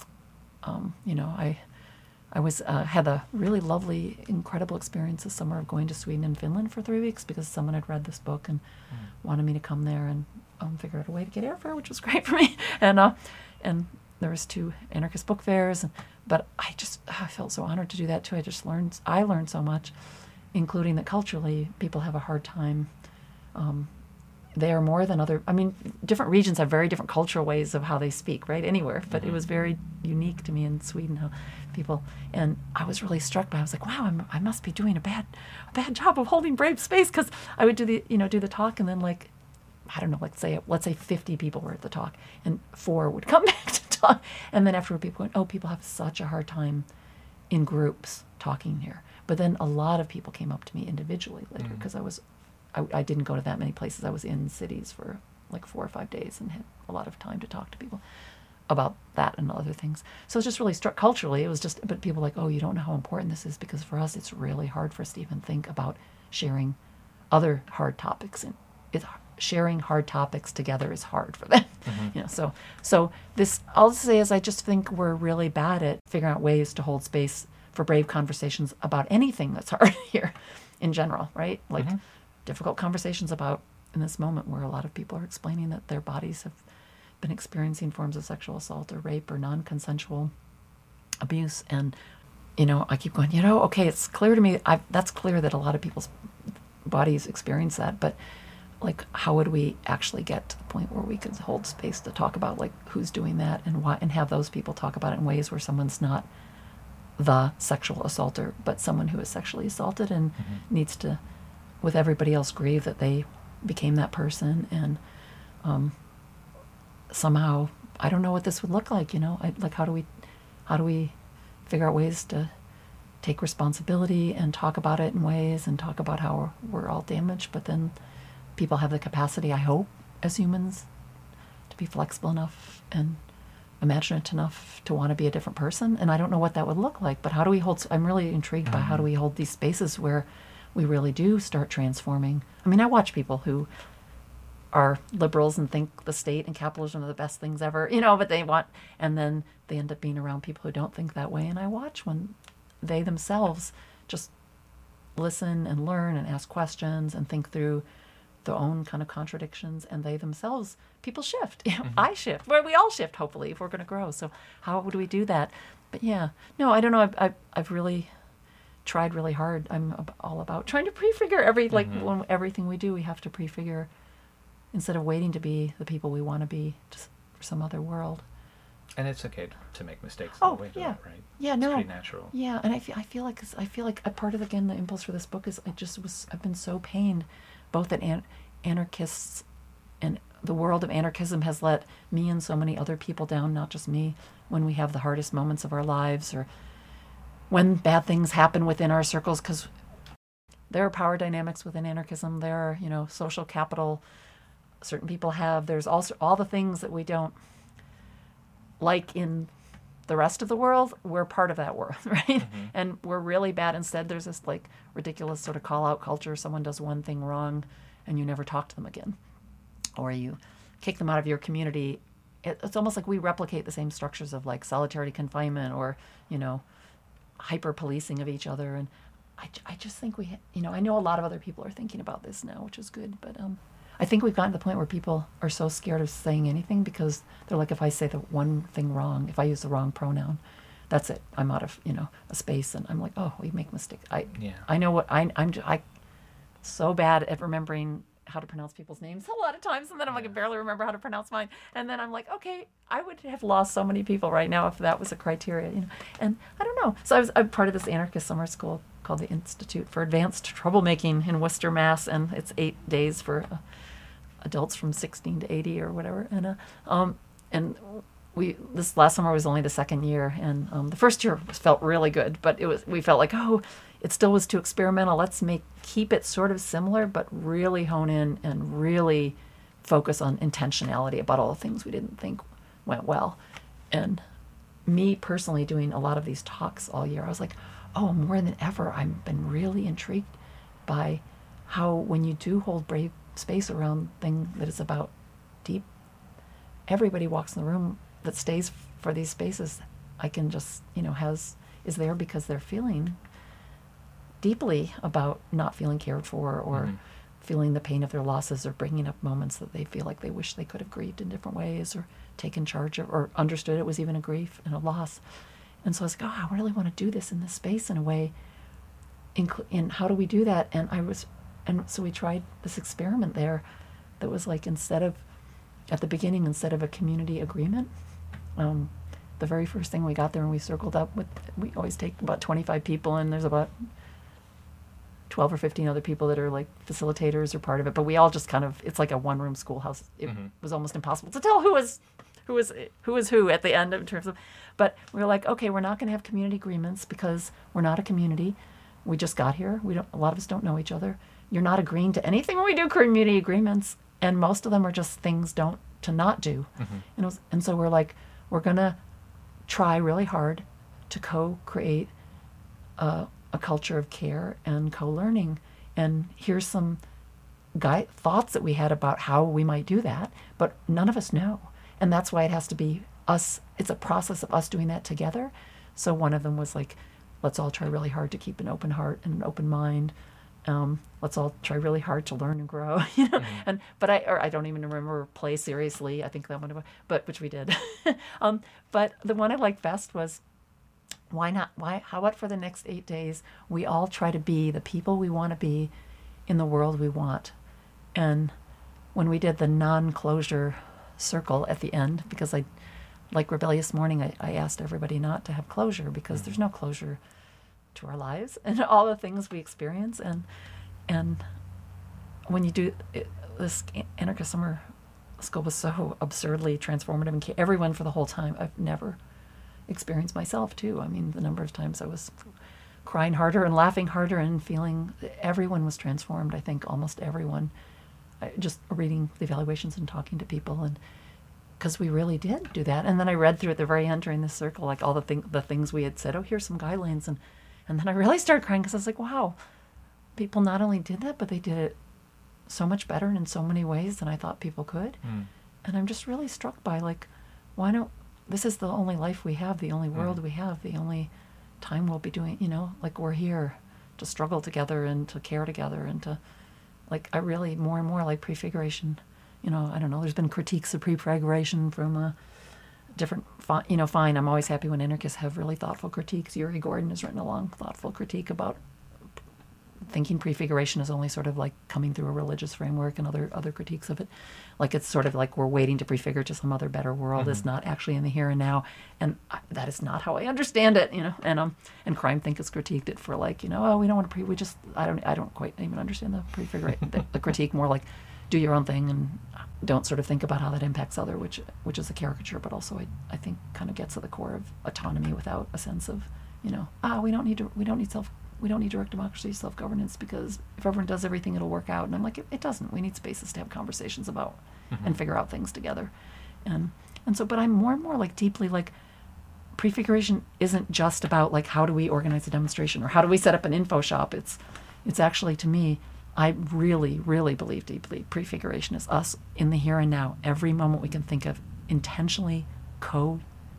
um, you know, I, I was uh, had a really lovely, incredible experience this summer of going to Sweden and Finland for three weeks because someone had read this book and mm. wanted me to come there and um, figure out a way to get airfare, which was great for me. And uh, and there was two anarchist book fairs, and, but I just I felt so honored to do that too. I just learned I learned so much, including that culturally people have a hard time. Um, they are more than other. I mean, different regions have very different cultural ways of how they speak, right? Anywhere, but mm-hmm. it was very unique to me in Sweden how people. And I was really struck by. I was like, wow, I'm, I must be doing a bad, a bad job of holding brave space, because I would do the, you know, do the talk, and then like, I don't know, like say, let's say fifty people were at the talk, and four would come back to talk, and then afterward people went, oh, people have such a hard time in groups talking here. But then a lot of people came up to me individually later because mm-hmm. I was. I, I didn't go to that many places. I was in cities for like four or five days and had a lot of time to talk to people about that and other things. So it's just really struck culturally. It was just, but people were like, oh, you don't know how important this is, because for us, it's really hard for us to even think about sharing other hard topics. And it, sharing hard topics together is hard for them. Mm-hmm. You know, so so this, I'll just say is I just think we're really bad at figuring out ways to hold space for brave conversations about anything that's hard here in general, right? Like. Mm-hmm. Difficult conversations about in this moment where a lot of people are explaining that their bodies have been experiencing forms of sexual assault or rape or non-consensual abuse. And, you know, I keep going, you know, okay, it's clear to me, I've, that's clear that a lot of people's bodies experience that, but like, how would we actually get to the point where we could hold space to talk about like who's doing that and why, and have those people talk about it in ways where someone's not the sexual assaulter, but someone who is sexually assaulted and mm-hmm. needs to, with everybody else, grieve that they became that person, and um, somehow I don't know what this would look like. You know, I, like how do we, how do we figure out ways to take responsibility and talk about it in ways and talk about how we're, we're all damaged, but then people have the capacity, I hope, as humans, to be flexible enough and imaginative enough to want to be a different person. And I don't know what that would look like, but how do we hold? I'm really intrigued by how do we hold these spaces where we really do start transforming. I mean, I watch people who are liberals and think the state and capitalism are the best things ever, you know, but they want, and then they end up being around people who don't think that way. And I watch when they themselves just listen and learn and ask questions and think through their own kind of contradictions, and they themselves, people shift. You know, mm-hmm. I shift. Well, we all shift, hopefully, if we're going to grow. So how would we do that? But yeah, no, I don't know. I've, I've, I've really tried really hard. I'm all about trying to prefigure every, like mm-hmm. when everything we do, we have to prefigure instead of waiting to be the people we want to be just for some other world. And it's okay to make mistakes. Oh, in the way yeah, that, right? Yeah, it's no, pretty natural. Yeah, and I feel, I feel like, I feel like a part of again the impulse for this book is I just was, I've been so pained, both that an- anarchists and the world of anarchism has let me and so many other people down, not just me, when we have the hardest moments of our lives or when bad things happen within our circles, because there are power dynamics within anarchism. There are, you know, social capital certain people have. There's also all the things that we don't like in the rest of the world. We're part of that world, right? Mm-hmm. And we're really bad. Instead, there's this like ridiculous sort of call-out culture. Someone does one thing wrong and you never talk to them again. Or you kick them out of your community. It, it's almost like we replicate the same structures of like solitary confinement or, you know, hyper-policing of each other. And I, I just think we, you know, I know a lot of other people are thinking about this now, which is good. But um, I think we've gotten to the point where people are so scared of saying anything because they're like, if I say the one thing wrong, if I use the wrong pronoun, that's it. I'm out of, you know, a space. And I'm like, oh, we make mistakes. I, yeah. I know what, I, I'm just, I so bad at remembering how to pronounce people's names a lot of times, and then I'm like, I barely remember how to pronounce mine, and then I'm like, okay, I would have lost so many people right now if that was a criteria, you know. And I don't know. So I was I'm part of this anarchist summer school called the Institute for Advanced Troublemaking in Worcester, Mass, and it's eight days for uh, adults from sixteen to eighty or whatever. And uh, um, and we this last summer was only the second year, and um, the first year was, felt really good, but it was we felt like, oh, it still was too experimental. Let's make keep it sort of similar, but really hone in and really focus on intentionality about all the things we didn't think went well. And me personally doing a lot of these talks all year, I was like, oh, more than ever, I've been really intrigued by how when you do hold brave space around thing that is about deep, everybody walks in the room that stays for these spaces, I can just, you know, has is there because they're feeling deeply about not feeling cared for or mm-hmm. feeling the pain of their losses or bringing up moments that they feel like they wish they could have grieved in different ways or taken charge of or understood it was even a grief and a loss. And so I was like, oh, I really want to do this in this space in a way. Inc- and how do we do that? And I was, and so we tried this experiment there that was like, instead of, at the beginning, instead of a community agreement, um, the very first thing we got there and we circled up with, we always take about twenty-five people and there's about twelve or fifteen other people that are like facilitators or part of it, but we all just kind of, it's like a one room schoolhouse. It mm-hmm. was almost impossible to tell who was who was who was who at the end in terms of, but we were like, okay, we're not going to have community agreements because we're not a community. We just got here. We don't, a lot of us don't know each other. You're not agreeing to anything when we do community agreements, and most of them are just things don't to not do. Mm-hmm. And, it was, and so we're like, we're going to try really hard to co-create a, a culture of care and co-learning. And here's some guy, thoughts that we had about how we might do that, but none of us know. And that's why it has to be us. It's a process of us doing that together. So one of them was like, let's all try really hard to keep an open heart and an open mind. Um, let's all try really hard to learn and grow, you know. Mm-hmm. And but I or I don't even remember play seriously. I think that one, but which we did. um, but the one I liked best was, why not? Why? How about for the next eight days we all try to be the people we want to be in the world we want. And when we did the non-closure circle at the end, because I, like Rebellious Morning, I, I asked everybody not to have closure because mm-hmm. there's no closure to our lives and all the things we experience. And and when you do it, this Anarchist Summer School was so absurdly transformative and everyone for the whole time. I've never experienced myself too. I mean, the number of times I was crying harder and laughing harder and feeling everyone was transformed. I think almost everyone. I, just reading the evaluations and talking to people, and because we really did do that. And then I read through at the very end during this circle, like all the thing, the things we had said. Oh, here's some guidelines, and and then I really started crying because I was like, wow, people not only did that, but they did it so much better and in so many ways than I thought people could. Mm. And I'm just really struck by like, why don't, this is the only life we have, the only world mm. we have, the only time we'll be doing, you know, like we're here to struggle together and to care together and to, like, I really more and more like prefiguration. You know, I don't know, there's been critiques of prefiguration from uh, different, fi- you know, fine, I'm always happy when anarchists have really thoughtful critiques. Yuri Gordon has written a long, thoughtful critique about thinking prefiguration is only sort of like coming through a religious framework, and other other critiques of it. Like it's sort of like we're waiting to prefigure to some other better world. Mm-hmm. It's not actually in the here and now. And I, that is not how I understand it, you know. And um, and Crime Think has critiqued it for like, you know, oh, we don't want to pre, we just, I don't, I don't quite even understand the prefiguration, the, the critique more like, do your own thing and don't sort of think about how that impacts other, which which is a caricature, but also I, I think kind of gets to the core of autonomy without a sense of, you know, ah, we don't need to, we don't need self, we don't need direct democracy, self-governance, because if everyone does everything, it'll work out. And I'm like, it, it doesn't. We need spaces to have conversations about mm-hmm. and figure out things together. And and so, but I'm more and more like deeply like, prefiguration isn't just about like how do we organize a demonstration or how do we set up an info shop. It's it's actually, to me, I really, really believe deeply prefiguration is us in the here and now, every moment we can think of, intentionally co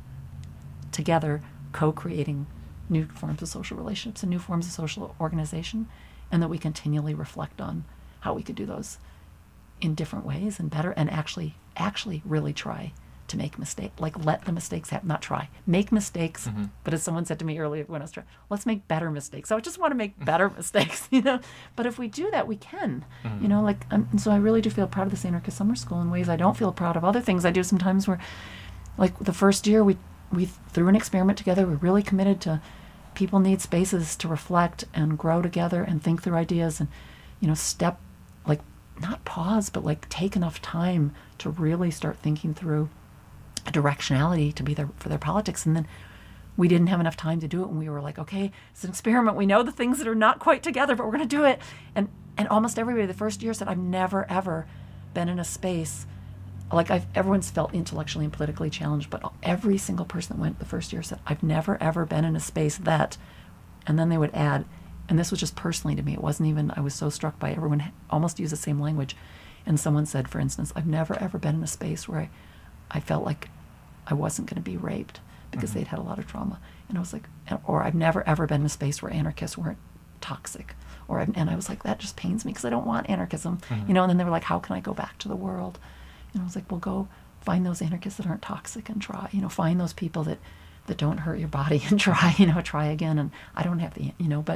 together, co-creating new forms of social relationships and new forms of social organization, and that we continually reflect on how we could do those in different ways and better, and actually, actually really try to make mistakes, like let the mistakes happen, not try, make mistakes. Mm-hmm. But as someone said to me earlier when I was trying, let's make better mistakes. So I just want to make better mistakes, you know, but if we do that, we can, mm-hmm. you know, like, um, and so I really do feel proud of this Anarchist Summer School in ways I don't feel proud of other things I do sometimes, where like the first year we, we threw an experiment together. We're really committed to people need spaces to reflect and grow together and think through ideas and, you know, step, like not pause, but like take enough time to really start thinking through a directionality to be there for their politics. And then we didn't have enough time to do it, and we were like, okay, it's an experiment. We know the things that are not quite together, but we're going to do it. And and almost everybody the first year said, I've never, ever been in a space, like I've, everyone's felt intellectually and politically challenged, but every single person that went the first year said, I've never, ever been in a space that, and then they would add, and this was just personally to me, it wasn't even, I was so struck by everyone almost used the same language. And someone said, for instance, I've never, ever been in a space where I, I felt like I wasn't going to be raped, because mm-hmm. they'd had a lot of trauma. And I was like, or I've never, ever been in a space where anarchists weren't toxic. Or I've, and I was like, that just pains me because I don't want anarchism. Mm-hmm. You know, and then they were like, how can I go back to the world? And I was like, well, go find those anarchists that aren't toxic and try. You know, find those people that, that don't hurt your body and try, you know, try again. And I don't have the, you know, but,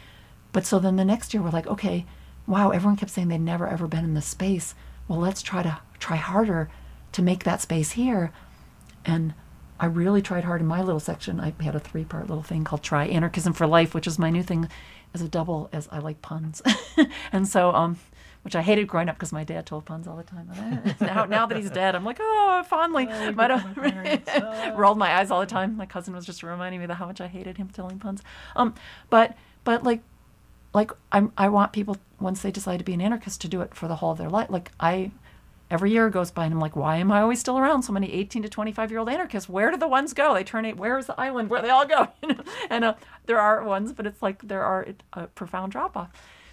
but so then the next year we're like, okay, wow, everyone kept saying they'd never, ever been in this space. Well, let's try to try harder to make that space here. And I really tried hard in my little section. I had a three-part little thing called Try Anarchism for Life, which is my new thing as a double, as I like puns. And so, um, which I hated growing up because my dad told puns all the time. now, now that he's dead, I'm like, oh, fondly. Oh, but, uh, my rolled my eyes all the time. My cousin was just reminding me of how much I hated him telling puns. Um, but, but like, like I'm, I want people, once they decide to be an anarchist, to do it for the whole of their life. Like I... Every year goes by, and I'm like, why am I always still around so many eighteen to twenty-five-year-old anarchists? Where do the ones go? They turn eight. Where is the island where they all go? And uh, there are ones, but it's like there are a profound drop-off.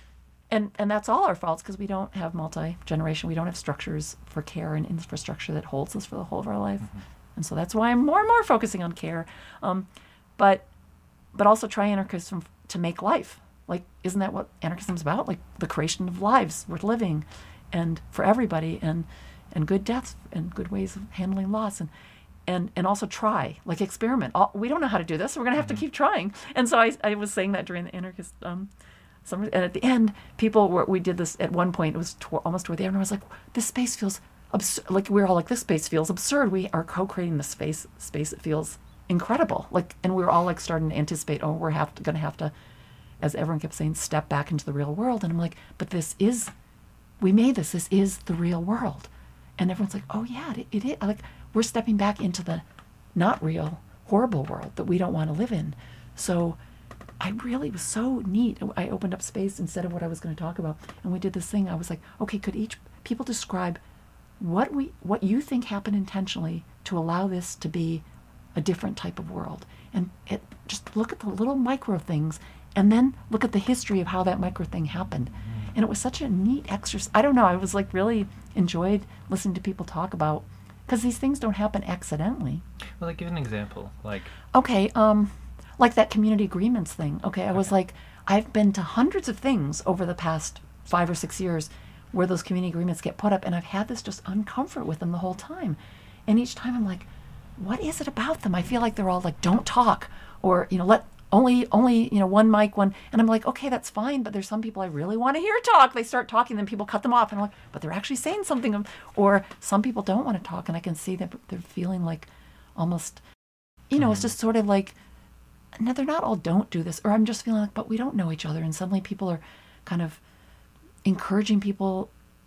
And and that's all our faults, because we don't have multi-generation. We don't have structures for care and infrastructure that holds us for the whole of our life. Mm-hmm. And so that's why I'm more and more focusing on care. Um, but but also try anarchism to make life. Like, isn't that what anarchism's about? Like the creation of lives worth living, and for everybody, and and good deaths, and good ways of handling loss, and and and also try, like experiment. All, we don't know how to do this, so we're going to have mm-hmm. to keep trying. And so I I was saying that during the anarchist um, summer, and at the end, people were, we did this at one point, it was to, almost toward the end, and I was like, this space feels absurd. Like we were all like, this space feels absurd. We are co-creating this space, space that feels incredible. Like, and we were all like starting to anticipate, oh, we're have to, going to have to, as everyone kept saying, step back into the real world. And I'm like, but this is, we made this, this is the real world. And everyone's like, oh yeah, it, it is. Like, we're stepping back into the not real, horrible world that we don't want to live in. So I really was so neat. I opened up space instead of what I was going to talk about. And we did this thing. I was like, okay, could each people describe what we, what you think happened intentionally to allow this to be a different type of world? And it, just look at the little micro things, and then look at the history of how that micro thing happened. And it was such a neat exercise. I don't know. I was like really enjoyed listening to people talk about, because these things don't happen accidentally. Well, like, give an example. Like, okay, um, like that community agreements thing. Okay, I okay. was like, I've been to hundreds of things over the past five or six years where those community agreements get put up, and I've had this just uncomfort with them the whole time. And each time I'm like, what is it about them? I feel like they're all like, don't talk, or, you know, let only, only, you know, one mic, one, and I'm like, okay, that's fine, but there's some people I really want to hear talk. They start talking, then people cut them off, and I'm like, but they're actually saying something. Or some people don't want to talk, and I can see that they're feeling like almost, you know, mm-hmm. it's just sort of like, no, they're not all don't do this, or I'm just feeling like, but we don't know each other, and suddenly people are kind of encouraging people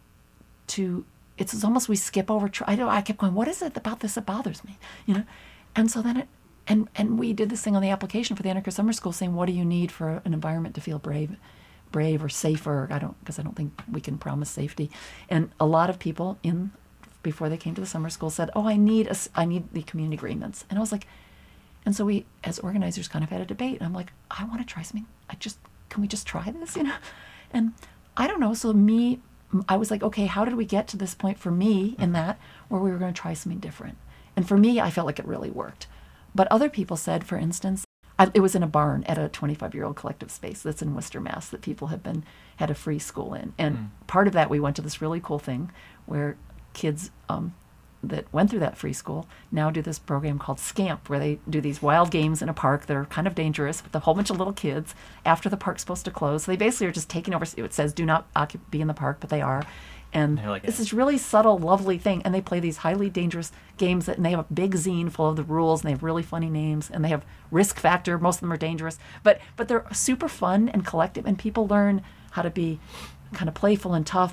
to, it's almost we skip over, I don't, I kept going, what is it about this that bothers me, you know? And so then it, And and we did this thing on the application for the Anarchist Summer School, saying, what do you need for an environment to feel brave, brave or safer? I don't, because I don't think we can promise safety. And a lot of people in before they came to the summer school said, oh, I need a, I need the community agreements. And I was like, and so we, as organizers, kind of had a debate. And I'm like, I want to try something. I just, can we just try this, you know? And I don't know. So me, I was like, okay, how did we get to this point for me in that, where we were going to try something different? And for me, I felt like it really worked. But other people said, for instance, I, it was in a barn at a twenty-five-year-old collective space that's in Worcester, Mass, that people have been had a free school in. And mm. part of that, we went to this really cool thing where kids um, that went through that free school now do this program called SCAMP, where they do these wild games in a park that are kind of dangerous with a whole bunch of little kids after the park's supposed to close. So they basically are just taking over. It says do not occup- be in the park, but they are. And like it's this really subtle, lovely thing. And they play these highly dangerous games, that, and they have a big zine full of the rules, and they have really funny names, and they have risk factor. Most of them are dangerous, but but they're super fun and collective, and people learn how to be kind of playful and tough, but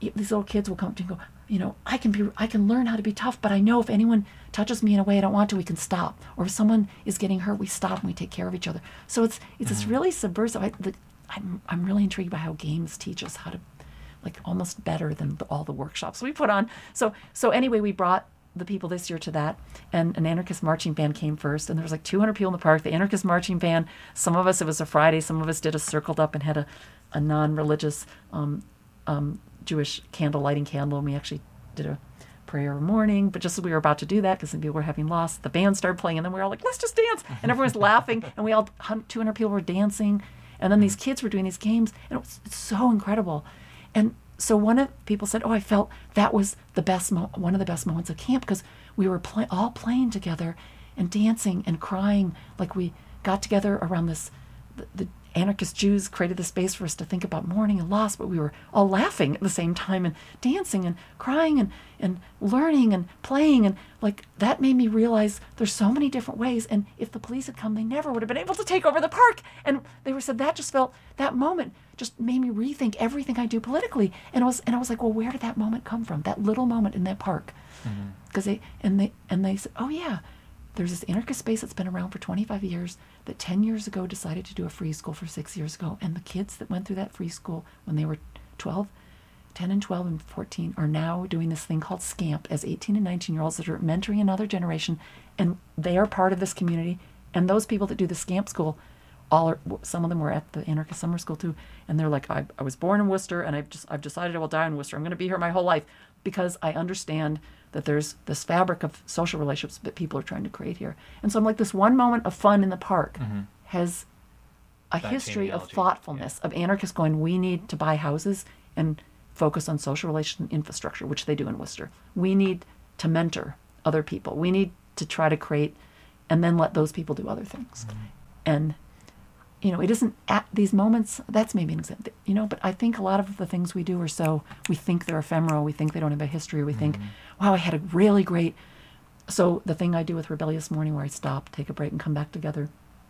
these little kids will come up to you and go, you know, I can be, I can learn how to be tough, but I know if anyone touches me in a way I don't want to, we can stop. Or if someone is getting hurt, we stop and we take care of each other. So it's it's mm-hmm. this really subversive. I, the, I'm I'm really intrigued by how games teach us how to, like, almost better than the, all the workshops we put on. So so anyway, we brought the people this year to that, and an anarchist marching band came first, and there was like two hundred people in the park. The anarchist marching band, some of us, it was a Friday, some of us did a circled up and had a, a non-religious um, um, Jewish candle lighting candle, and we actually did a prayer morning. But just as we were about to do that, because some people were having loss, the band started playing, and then we were all like, let's just dance, and everyone was laughing, and we all, two hundred people were dancing, and then these kids were doing these games, and it was it's so incredible. And so one of people said, oh, I felt that was the best mo- one of the best moments of camp, because we were play- all playing together and dancing and crying, like we got together around this, the, the anarchist Jews created the space for us to think about mourning and loss, but we were all laughing at the same time and dancing and crying and, and learning and playing. And like that made me realize there's so many different ways. And if the police had come, they never would have been able to take over the park. And they were said that just felt, that moment just made me rethink everything I do politically. And I was, and I was like, well, where did that moment come from? That little moment in that park. Because mm-hmm. they, and they, and they said, oh yeah, there's this anarchist space that's been around for twenty-five years that ten years ago decided to do a free school for six years ago. And the kids that went through that free school when they were twelve, ten and twelve and fourteen are now doing this thing called SCAMP as eighteen and nineteen year olds that are mentoring another generation. And they are part of this community. And those people that do the SCAMP school, all are, some of them were at the anarchist summer school too. And they're like, I, I was born in Worcester, and I've just, I've decided I will die in Worcester. I'm going to be here my whole life because I understand that there's this fabric of social relationships that people are trying to create here. And so I'm like, this one moment of fun in the park mm-hmm. has a that history of thoughtfulness, yeah. of anarchists going, we need to buy houses and focus on social relation infrastructure, which they do in Worcester. We need to mentor other people. We need to try to create, and then let those people do other things. Mm-hmm. And, you know, it isn't at these moments, that's maybe an example, you know, but I think a lot of the things we do are so, we think they're ephemeral, we think they don't have a history, we mm-hmm. think, wow, I had a really great, so the thing I do with Rebellious Morning where I stop, take a break, and come back together,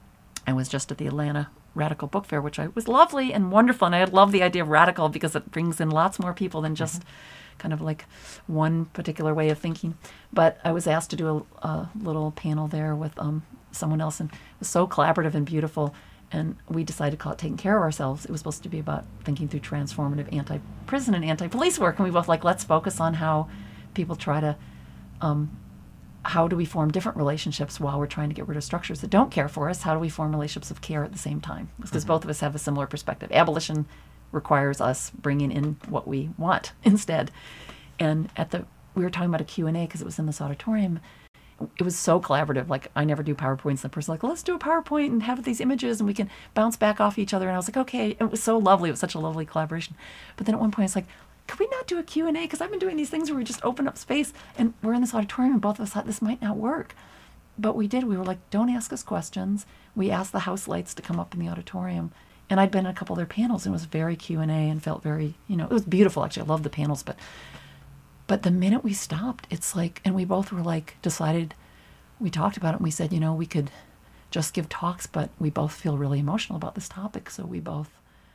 I was just at the Atlanta Radical Book Fair, which I was lovely and wonderful, and I love the idea of radical because it brings in lots more people than just mm-hmm. kind of like one particular way of thinking. But I was asked to do a, a little panel there with um, someone else, and it was so collaborative and beautiful. And we decided to call it Taking Care of Ourselves. It was supposed to be about thinking through transformative anti-prison and anti-police work. And we both like, let's focus on how people try to, um, how do we form different relationships while we're trying to get rid of structures that don't care for us? How do we form relationships of care at the same time? Because mm-hmm. both of us have a similar perspective. Abolition requires us bringing in what we want instead. And at the, we were talking about a Q and A because it was in this auditorium. It was so collaborative. Like, I never do PowerPoints. And the person's like, let's do a PowerPoint and have these images and we can bounce back off each other. And I was like, okay. It was so lovely. It was such a lovely collaboration. But then at one point, it's like, could we not do a Q and A? Because I've been doing these things where we just open up space. And we're in this auditorium and both of us thought this might not work. But we did. We were like, don't ask us questions. We asked the house lights to come up in the auditorium. And I'd been in a couple other panels and it was very Q and A and felt very, you know, it was beautiful, actually. I love the panels. But, but the minute we stopped, it's like, and we both were like, decided, we talked about it and we said, you know, we could just give talks, but we both feel really emotional about this topic. So we both,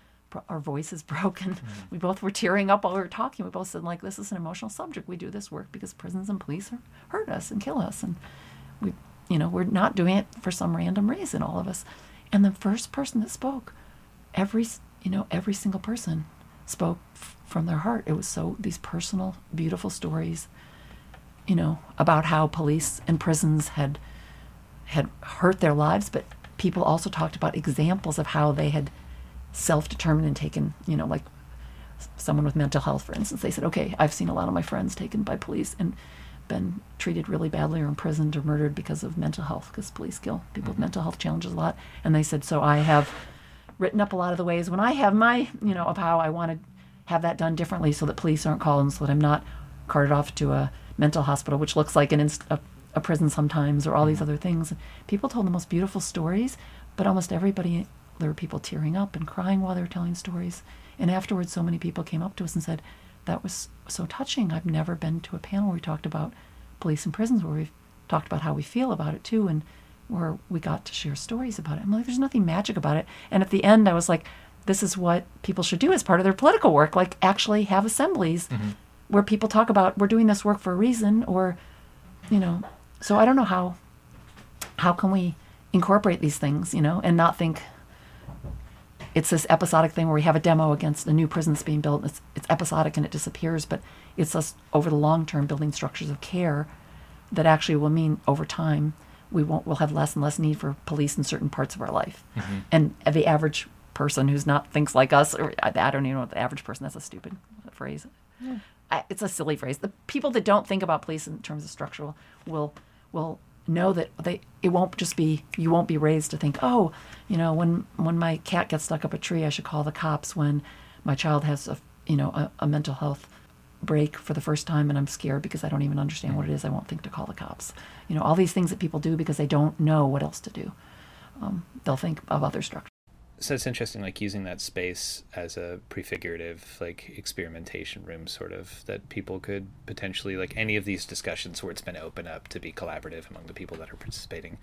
our voices broken. Mm-hmm. We both were tearing up while we were talking. We both said, like, this is an emotional subject. We do this work because prisons and police are, hurt us and kill us. And we, you know, we're not doing it for some random reason, all of us. And the first person that spoke, every, you know, every single person spoke f- from their heart. It was so, these personal, beautiful stories, you know, about how police and prisons had had hurt their lives, but people also talked about examples of how they had self-determined and taken, you know, like someone with mental health, for instance. They said, okay, I've seen a lot of my friends taken by police and been treated really badly or imprisoned or murdered because of mental health, because police kill people mm-hmm. with mental health challenges a lot. And they said, so I have written up a lot of the ways when I have my, you know, of how I want to have that done differently so that police aren't called and so that I'm not carted off to a mental hospital, which looks like an inst- a, a prison sometimes, or all these other things. People told the most beautiful stories, but almost everybody, there were people tearing up and crying while they were telling stories. And afterwards, so many people came up to us and said, that was so touching. I've never been to a panel where we talked about police and prisons, where we've talked about how we feel about it too, and where we got to share stories about it. I'm like, there's nothing magic about it. And at the end, I was like, this is what people should do as part of their political work, like actually have assemblies mm-hmm. where people talk about, we're doing this work for a reason, or, you know, so I don't know how, how can we incorporate these things, you know, and not think it's this episodic thing where we have a demo against a new prison that's being built. It's, it's episodic and it disappears, but it's us over the long term building structures of care that actually will mean over time we won't, we'll have less and less need for police in certain parts of our life. Mm-hmm. And the average person who's not thinks like us, or I don't even know what the average person, that's a stupid phrase. Yeah. I, it's a silly phrase. The people that don't think about police in terms of structural will will know that they it won't just be, you won't be raised to think, oh, you know, when when my cat gets stuck up a tree, I should call the cops. When my child has a, you know, a, a mental health break for the first time and I'm scared because I don't even understand what it is, I won't think to call the cops. You know, all these things that people do because they don't know what else to do. Um, they'll think of other structures. So it's interesting, like using that space as a prefigurative, like experimentation room, sort of, that people could potentially, like any of these discussions where it's been opened up to be collaborative among the people that are participating,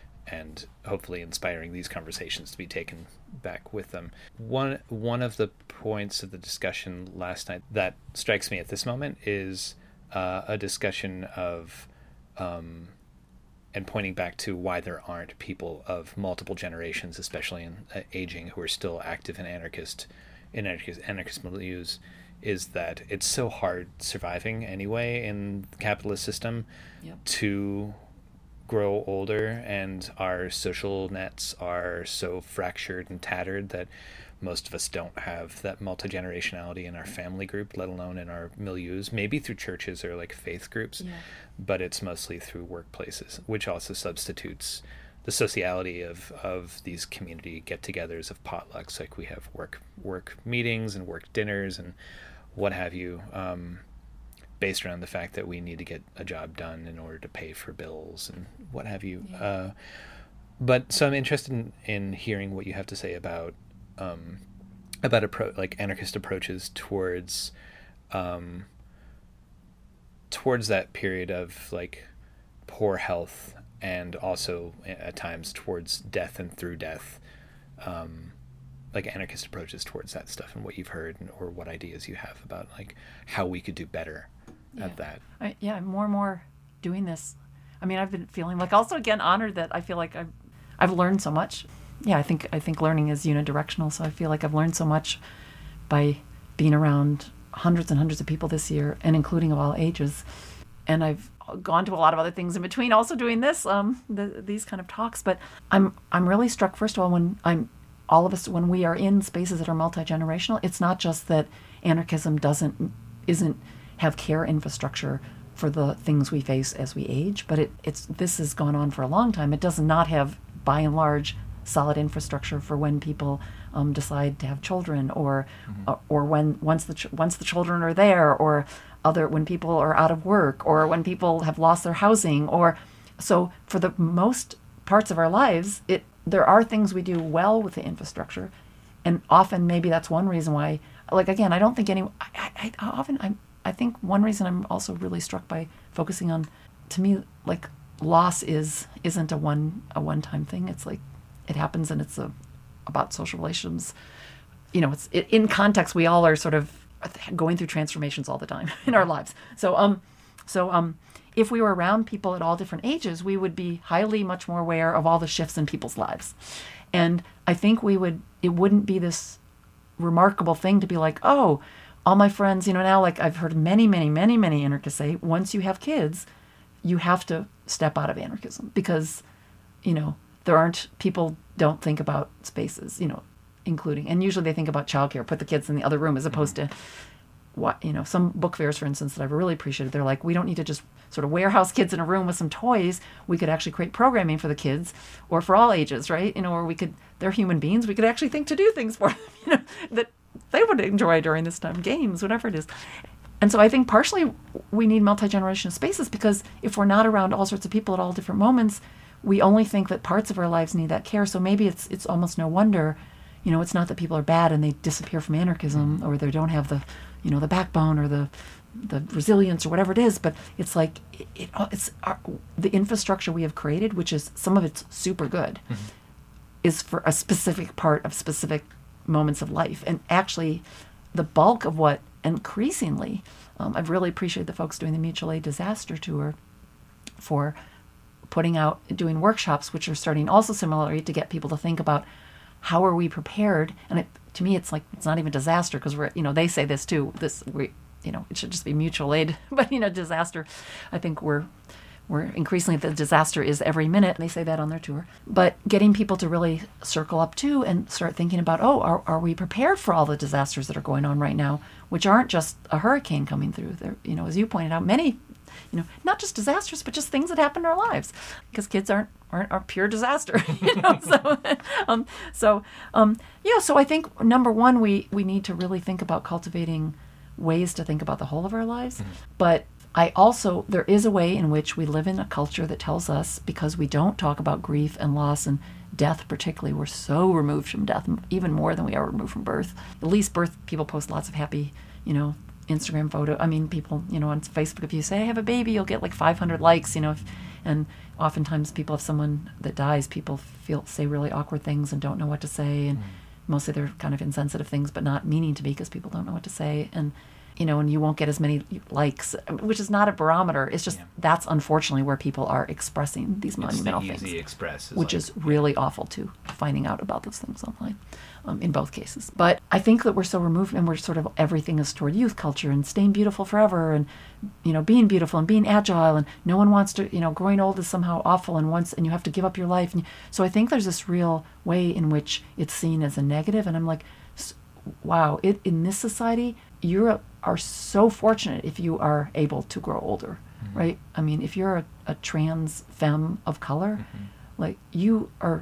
and hopefully inspiring these conversations to be taken back with them. One one of the points of the discussion last night that strikes me at this moment is uh, a discussion of um, and pointing back to why there aren't people of multiple generations, especially in uh, aging, who are still active in anarchist in anarchist, anarchist milieus, is that it's so hard surviving anyway in the capitalist system yep. to grow older, and our social nets are so fractured and tattered that most of us don't have that multi-generationality in our family group, let alone in our milieus, maybe through churches or like faith groups, yeah. but it's mostly through workplaces, which also substitutes the sociality of, of these community get-togethers of potlucks. Like we have work work meetings and work dinners and what have you, um, based around the fact that we need to get a job done in order to pay for bills and what have you. Yeah. Uh, but so I'm interested in, in hearing what you have to say about um, about appro- like anarchist approaches towards um, towards that period of like poor health, and also at times towards death and through death, um, like anarchist approaches towards that stuff, and what you've heard, and, or what ideas you have about like how we could do better yeah. at that. I, yeah, I'm more and more doing this. I mean, I've been feeling like also again honored that I feel like I've I've learned so much. Yeah, I think I think learning is unidirectional, so I feel like I've learned so much by being around hundreds and hundreds of people this year, and including of all ages. And I've gone to a lot of other things in between, also doing this, um, the, these kind of talks. But I'm I'm really struck, first of all, when I'm all of us when we are in spaces that are multi-generational. It's not just that anarchism doesn't isn't have care infrastructure for the things we face as we age, but it it's this has gone on for a long time. It does not have, by and large, solid infrastructure for when people um, decide to have children, or mm-hmm. uh, or when once the ch- once the children are there, or other when people are out of work, or when people have lost their housing, or so for the most parts of our lives, it there are things we do well with the infrastructure, and often maybe that's one reason why. Like again, I don't think any. I, I, I often I I think one reason I'm also really struck by focusing on, to me, like loss is isn't a one a one time thing. It's like it happens, and it's a, about social relations. You know, it's it, in context. We all are sort of going through transformations all the time in our lives. So, um, so um, if we were around people at all different ages, we would be highly much more aware of all the shifts in people's lives, and I think we would. It wouldn't be this remarkable thing to be like, oh, all my friends. You know, now like I've heard many, many, many, many anarchists say, once you have kids, you have to step out of anarchism because, you know. There aren't, people don't think about spaces, you know, including, and usually they think about childcare, put the kids in the other room, as opposed mm-hmm. to what, you know, some book fairs, for instance, that I've really appreciated. They're like, we don't need to just sort of warehouse kids in a room with some toys. We could actually create programming for the kids, or for all ages, right? You know, or we could, they're human beings. We could actually think to do things for them, you know, that they would enjoy during this time, games, whatever it is. And so I think partially we need multi-generational spaces, because if we're not around all sorts of people at all different moments, we only think that parts of our lives need that care. So maybe it's it's almost no wonder, you know, it's not that people are bad and they disappear from anarchism, or they don't have the, you know, the backbone or the the resilience or whatever it is. But it's like it, it it's our, the infrastructure we have created, which is some of it's super good, mm-hmm. is for a specific part of specific moments of life. And actually, the bulk of what, increasingly, um, I've really appreciated the folks doing the Mutual Aid Disaster Tour for putting out, doing workshops, which are starting also similarly to get people to think about how are we prepared. And it, to me, it's like, it's not even disaster, because we're, you know, they say this too, this, we, you know, it should just be mutual aid, but, you know, disaster, I think we're, we're increasingly, the disaster is every minute. They say that on their tour. But getting people to really circle up too and start thinking about, oh, are, are we prepared for all the disasters that are going on right now, which aren't just a hurricane coming through. They're, you know, as you pointed out, many, you know, not just disasters, but just things that happen in our lives, because kids aren't aren't, aren't pure disaster. You know, so um, so um, yeah. So I think number one, we we need to really think about cultivating ways to think about the whole of our lives, mm-hmm. but I also, there is a way in which we live in a culture that tells us, because we don't talk about grief and loss and death particularly, we're so removed from death, even more than we are removed from birth. At least birth, people post lots of happy, you know, Instagram photo. I mean, people, you know, on Facebook, if you say, I have a baby, you'll get like five hundred likes, you know, if, and oftentimes people, if someone that dies, people feel, say really awkward things and don't know what to say, and mm. mostly they're kind of insensitive things, but not meaning to be, because people don't know what to say. And you know, and you won't get as many likes, which is not a barometer. It's just, yeah. that's unfortunately where people are expressing these it's monumental the things. Easy express. Is which like, is really yeah. awful too, finding out about those things online, um, in both cases. But I think that we're so removed, and we're sort of, everything is toward youth culture and staying beautiful forever, and, you know, being beautiful and being agile, and no one wants to, you know, growing old is somehow awful, and once, and you have to give up your life. And so I think there's this real way in which it's seen as a negative, and I'm like, wow, it, in this society, you're a, are so fortunate if you are able to grow older, mm-hmm. right? I mean, if you're a, a trans femme of color, mm-hmm. like you are,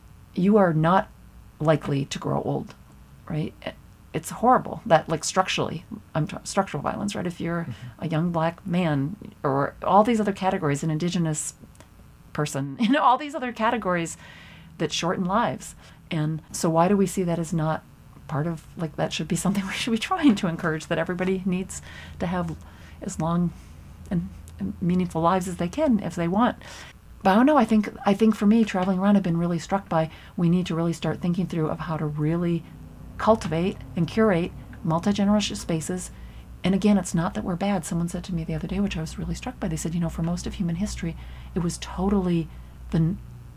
you are not likely to grow old, right? It's horrible that, like, structurally, I'm t- structural violence, right? If you're mm-hmm. a young black man, or all these other categories, an indigenous person, you know, all these other categories that shorten lives. And so why do we see that as not part of, like, that should be something we should be trying to encourage, that everybody needs to have as long and, and meaningful lives as they can if they want. But I don't know, I think I think for me, traveling around, I've been really struck by, we need to really start thinking through of how to really cultivate and curate multi-generational spaces. And again, it's not that we're bad. Someone said to me the other day, which I was really struck by, they said, you know, for most of human history, it was totally the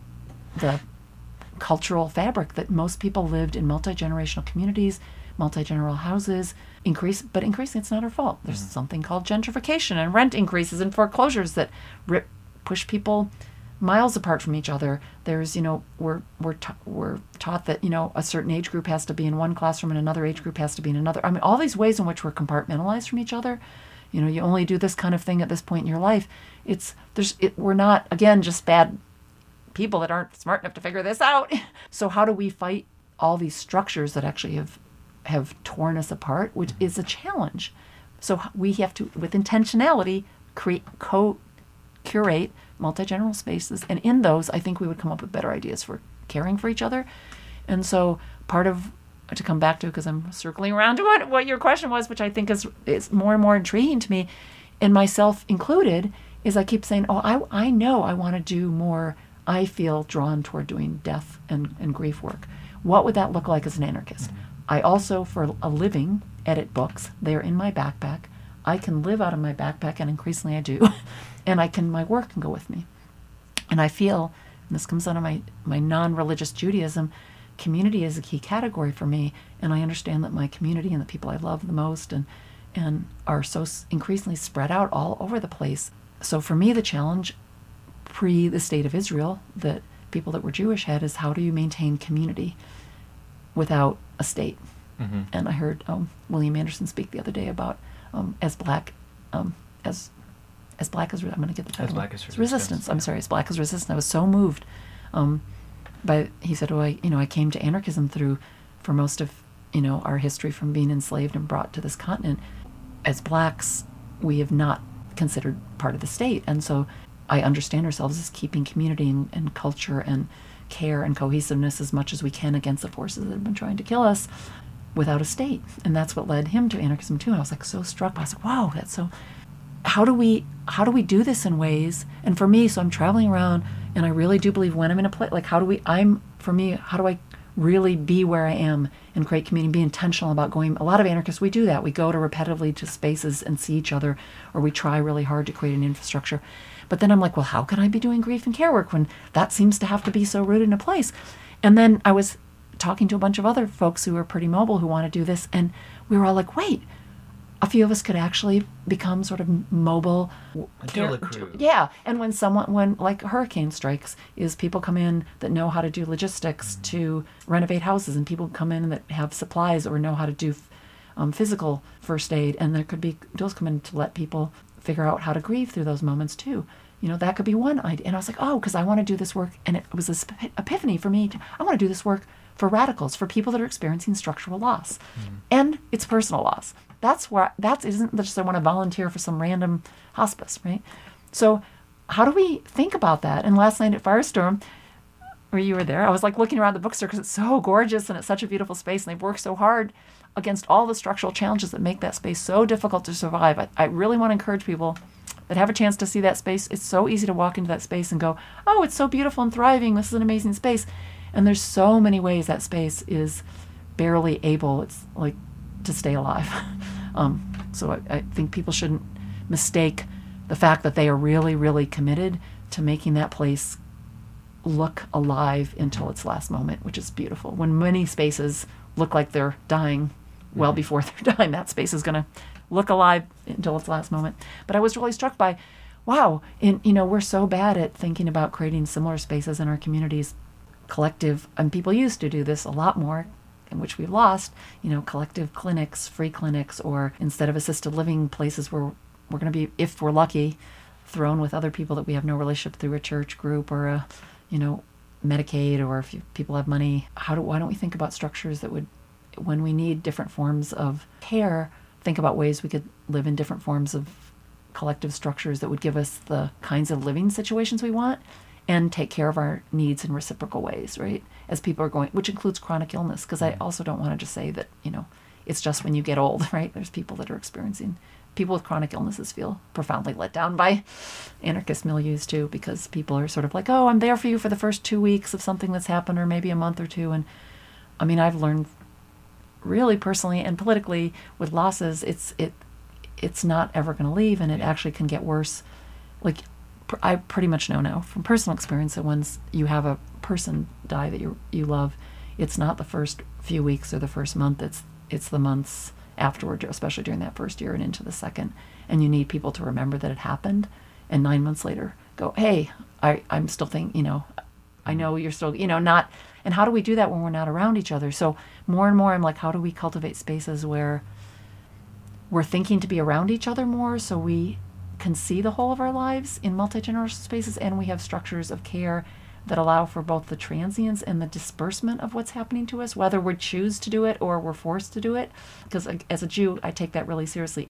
the cultural fabric that most people lived in multi-generational communities, multi-generational houses, increase, but increasingly it's not our fault. There's mm-hmm. something called gentrification and rent increases and foreclosures that rip, push people miles apart from each other. There's, you know, we're we're ta- we're taught that, you know, a certain age group has to be in one classroom and another age group has to be in another. I mean, all these ways in which we're compartmentalized from each other. You know, you only do this kind of thing at this point in your life. It's there's it, we're not, again, just bad people that aren't smart enough to figure this out. So how do we fight all these structures that actually have have torn us apart, which is a challenge. So we have to, with intentionality, create, co-curate multi-general spaces. And in those, I think we would come up with better ideas for caring for each other. And so part of, to come back to, because I'm circling around to what, what your question was, which I think is is more and more intriguing to me, and myself included, is I keep saying, oh, I I know I want to do more. I feel drawn toward doing death and, and grief work. What would that look like as an anarchist? Mm-hmm. I also, for a living, edit books. They're in my backpack. I can live out of my backpack, and increasingly I do. And I can, my work can go with me. And I feel, and this comes out of my, my non-religious Judaism, community is a key category for me. And I understand that my community and the people I love the most and, and are so increasingly spread out all over the place. So for me, the challenge pre the state of Israel that people that were Jewish had is, how do you maintain community without a state? Mm-hmm. And I heard um, William Anderson speak the other day about um, as black um, as as black as I'm going to get the title. As black as resistance. resistance. Yeah. I'm sorry, as black as resistance. I was so moved um, by, he said, "Oh, I you know I came to anarchism through, for most of you know our history from being enslaved and brought to this continent. As blacks, we have not considered part of the state, and so I understand ourselves as keeping community and, and culture and care and cohesiveness as much as we can against the forces that have been trying to kill us without a state." And that's what led him to anarchism too. And I was like so struck. I was like, wow, that's so, how do we, how do we do this in ways? And for me, so I'm traveling around, and I really do believe when I'm in a place, like how do we, I'm, for me, how do I really be where I am and create community, be intentional about going. A lot of anarchists, we do that. We go to repetitively to spaces and see each other, or we try really hard to create an infrastructure. But then I'm like, well, how can I be doing grief and care work when that seems to have to be so rooted in a place? And then I was talking to a bunch of other folks who are pretty mobile who want to do this, and we were all like, wait, a few of us could actually become sort of mobile. A doula crew. Yeah, and when someone, when like a hurricane strikes, is people come in that know how to do logistics mm-hmm. to renovate houses, and people come in that have supplies or know how to do um, physical first aid, and there could be doulas come in to let people figure out how to grieve through those moments too. You know, that could be one idea. And I was like, oh, because I want to do this work, and it was this epiphany for me. To, I want to do this work for radicals, for people that are experiencing structural loss, mm-hmm. and it's personal loss. That's where that isn't just I want to volunteer for some random hospice, right? So how do we think about that? And last night at Firestorm, where you were there, I was like looking around the bookstore because it's so gorgeous and it's such a beautiful space, and they've worked so hard against all the structural challenges that make that space so difficult to survive. I, I really want to encourage people that have a chance to see that space. It's so easy to walk into that space and go, oh, it's so beautiful and thriving. This is an amazing space. And there's so many ways that space is barely able, it's like, to stay alive. um, so I, I think people shouldn't mistake the fact that they are really, really committed to making that place look alive until its last moment, which is beautiful. When many spaces look like they're dying well before they're dying, that space is going to look alive until its last moment. But I was really struck by, wow, and you know, we're so bad at thinking about creating similar spaces in our communities, collective, and people used to do this a lot more, in which we've lost, you know, collective clinics, free clinics, or instead of assisted living places where we're going to be, if we're lucky, thrown with other people that we have no relationship through a church group or a, you know, Medicaid, or if you, people have money. How do, why don't we think about structures that would, when we need different forms of care, think about ways we could live in different forms of collective structures that would give us the kinds of living situations we want and take care of our needs in reciprocal ways, right? As people are going, which includes chronic illness, because I also don't want to just say that, you know, it's just when you get old, right? There's people that are experiencing, people with chronic illnesses feel profoundly let down by anarchist milieus too, because people are sort of like, oh, I'm there for you for the first two weeks of something that's happened, or maybe a month or two. And I mean, I've learned really personally and politically with losses, it's it it's not ever going to leave, and it actually can get worse. Like, I pretty much know now from personal experience that once you have a person die that you you love, it's not the first few weeks or the first month, it's it's the months afterward, especially during that first year and into the second. And you need people to remember that it happened, and nine months later go, hey, I, I'm still thinking, you know, I know you're still, you know, not, and how do we do that when we're not around each other? So more and more I'm like, how do we cultivate spaces where we're thinking to be around each other more, so we can see the whole of our lives in multi-generational spaces, and we have structures of care that allow for both the transience and the disbursement of what's happening to us, whether we choose to do it or we're forced to do it. Because as a Jew, I take that really seriously.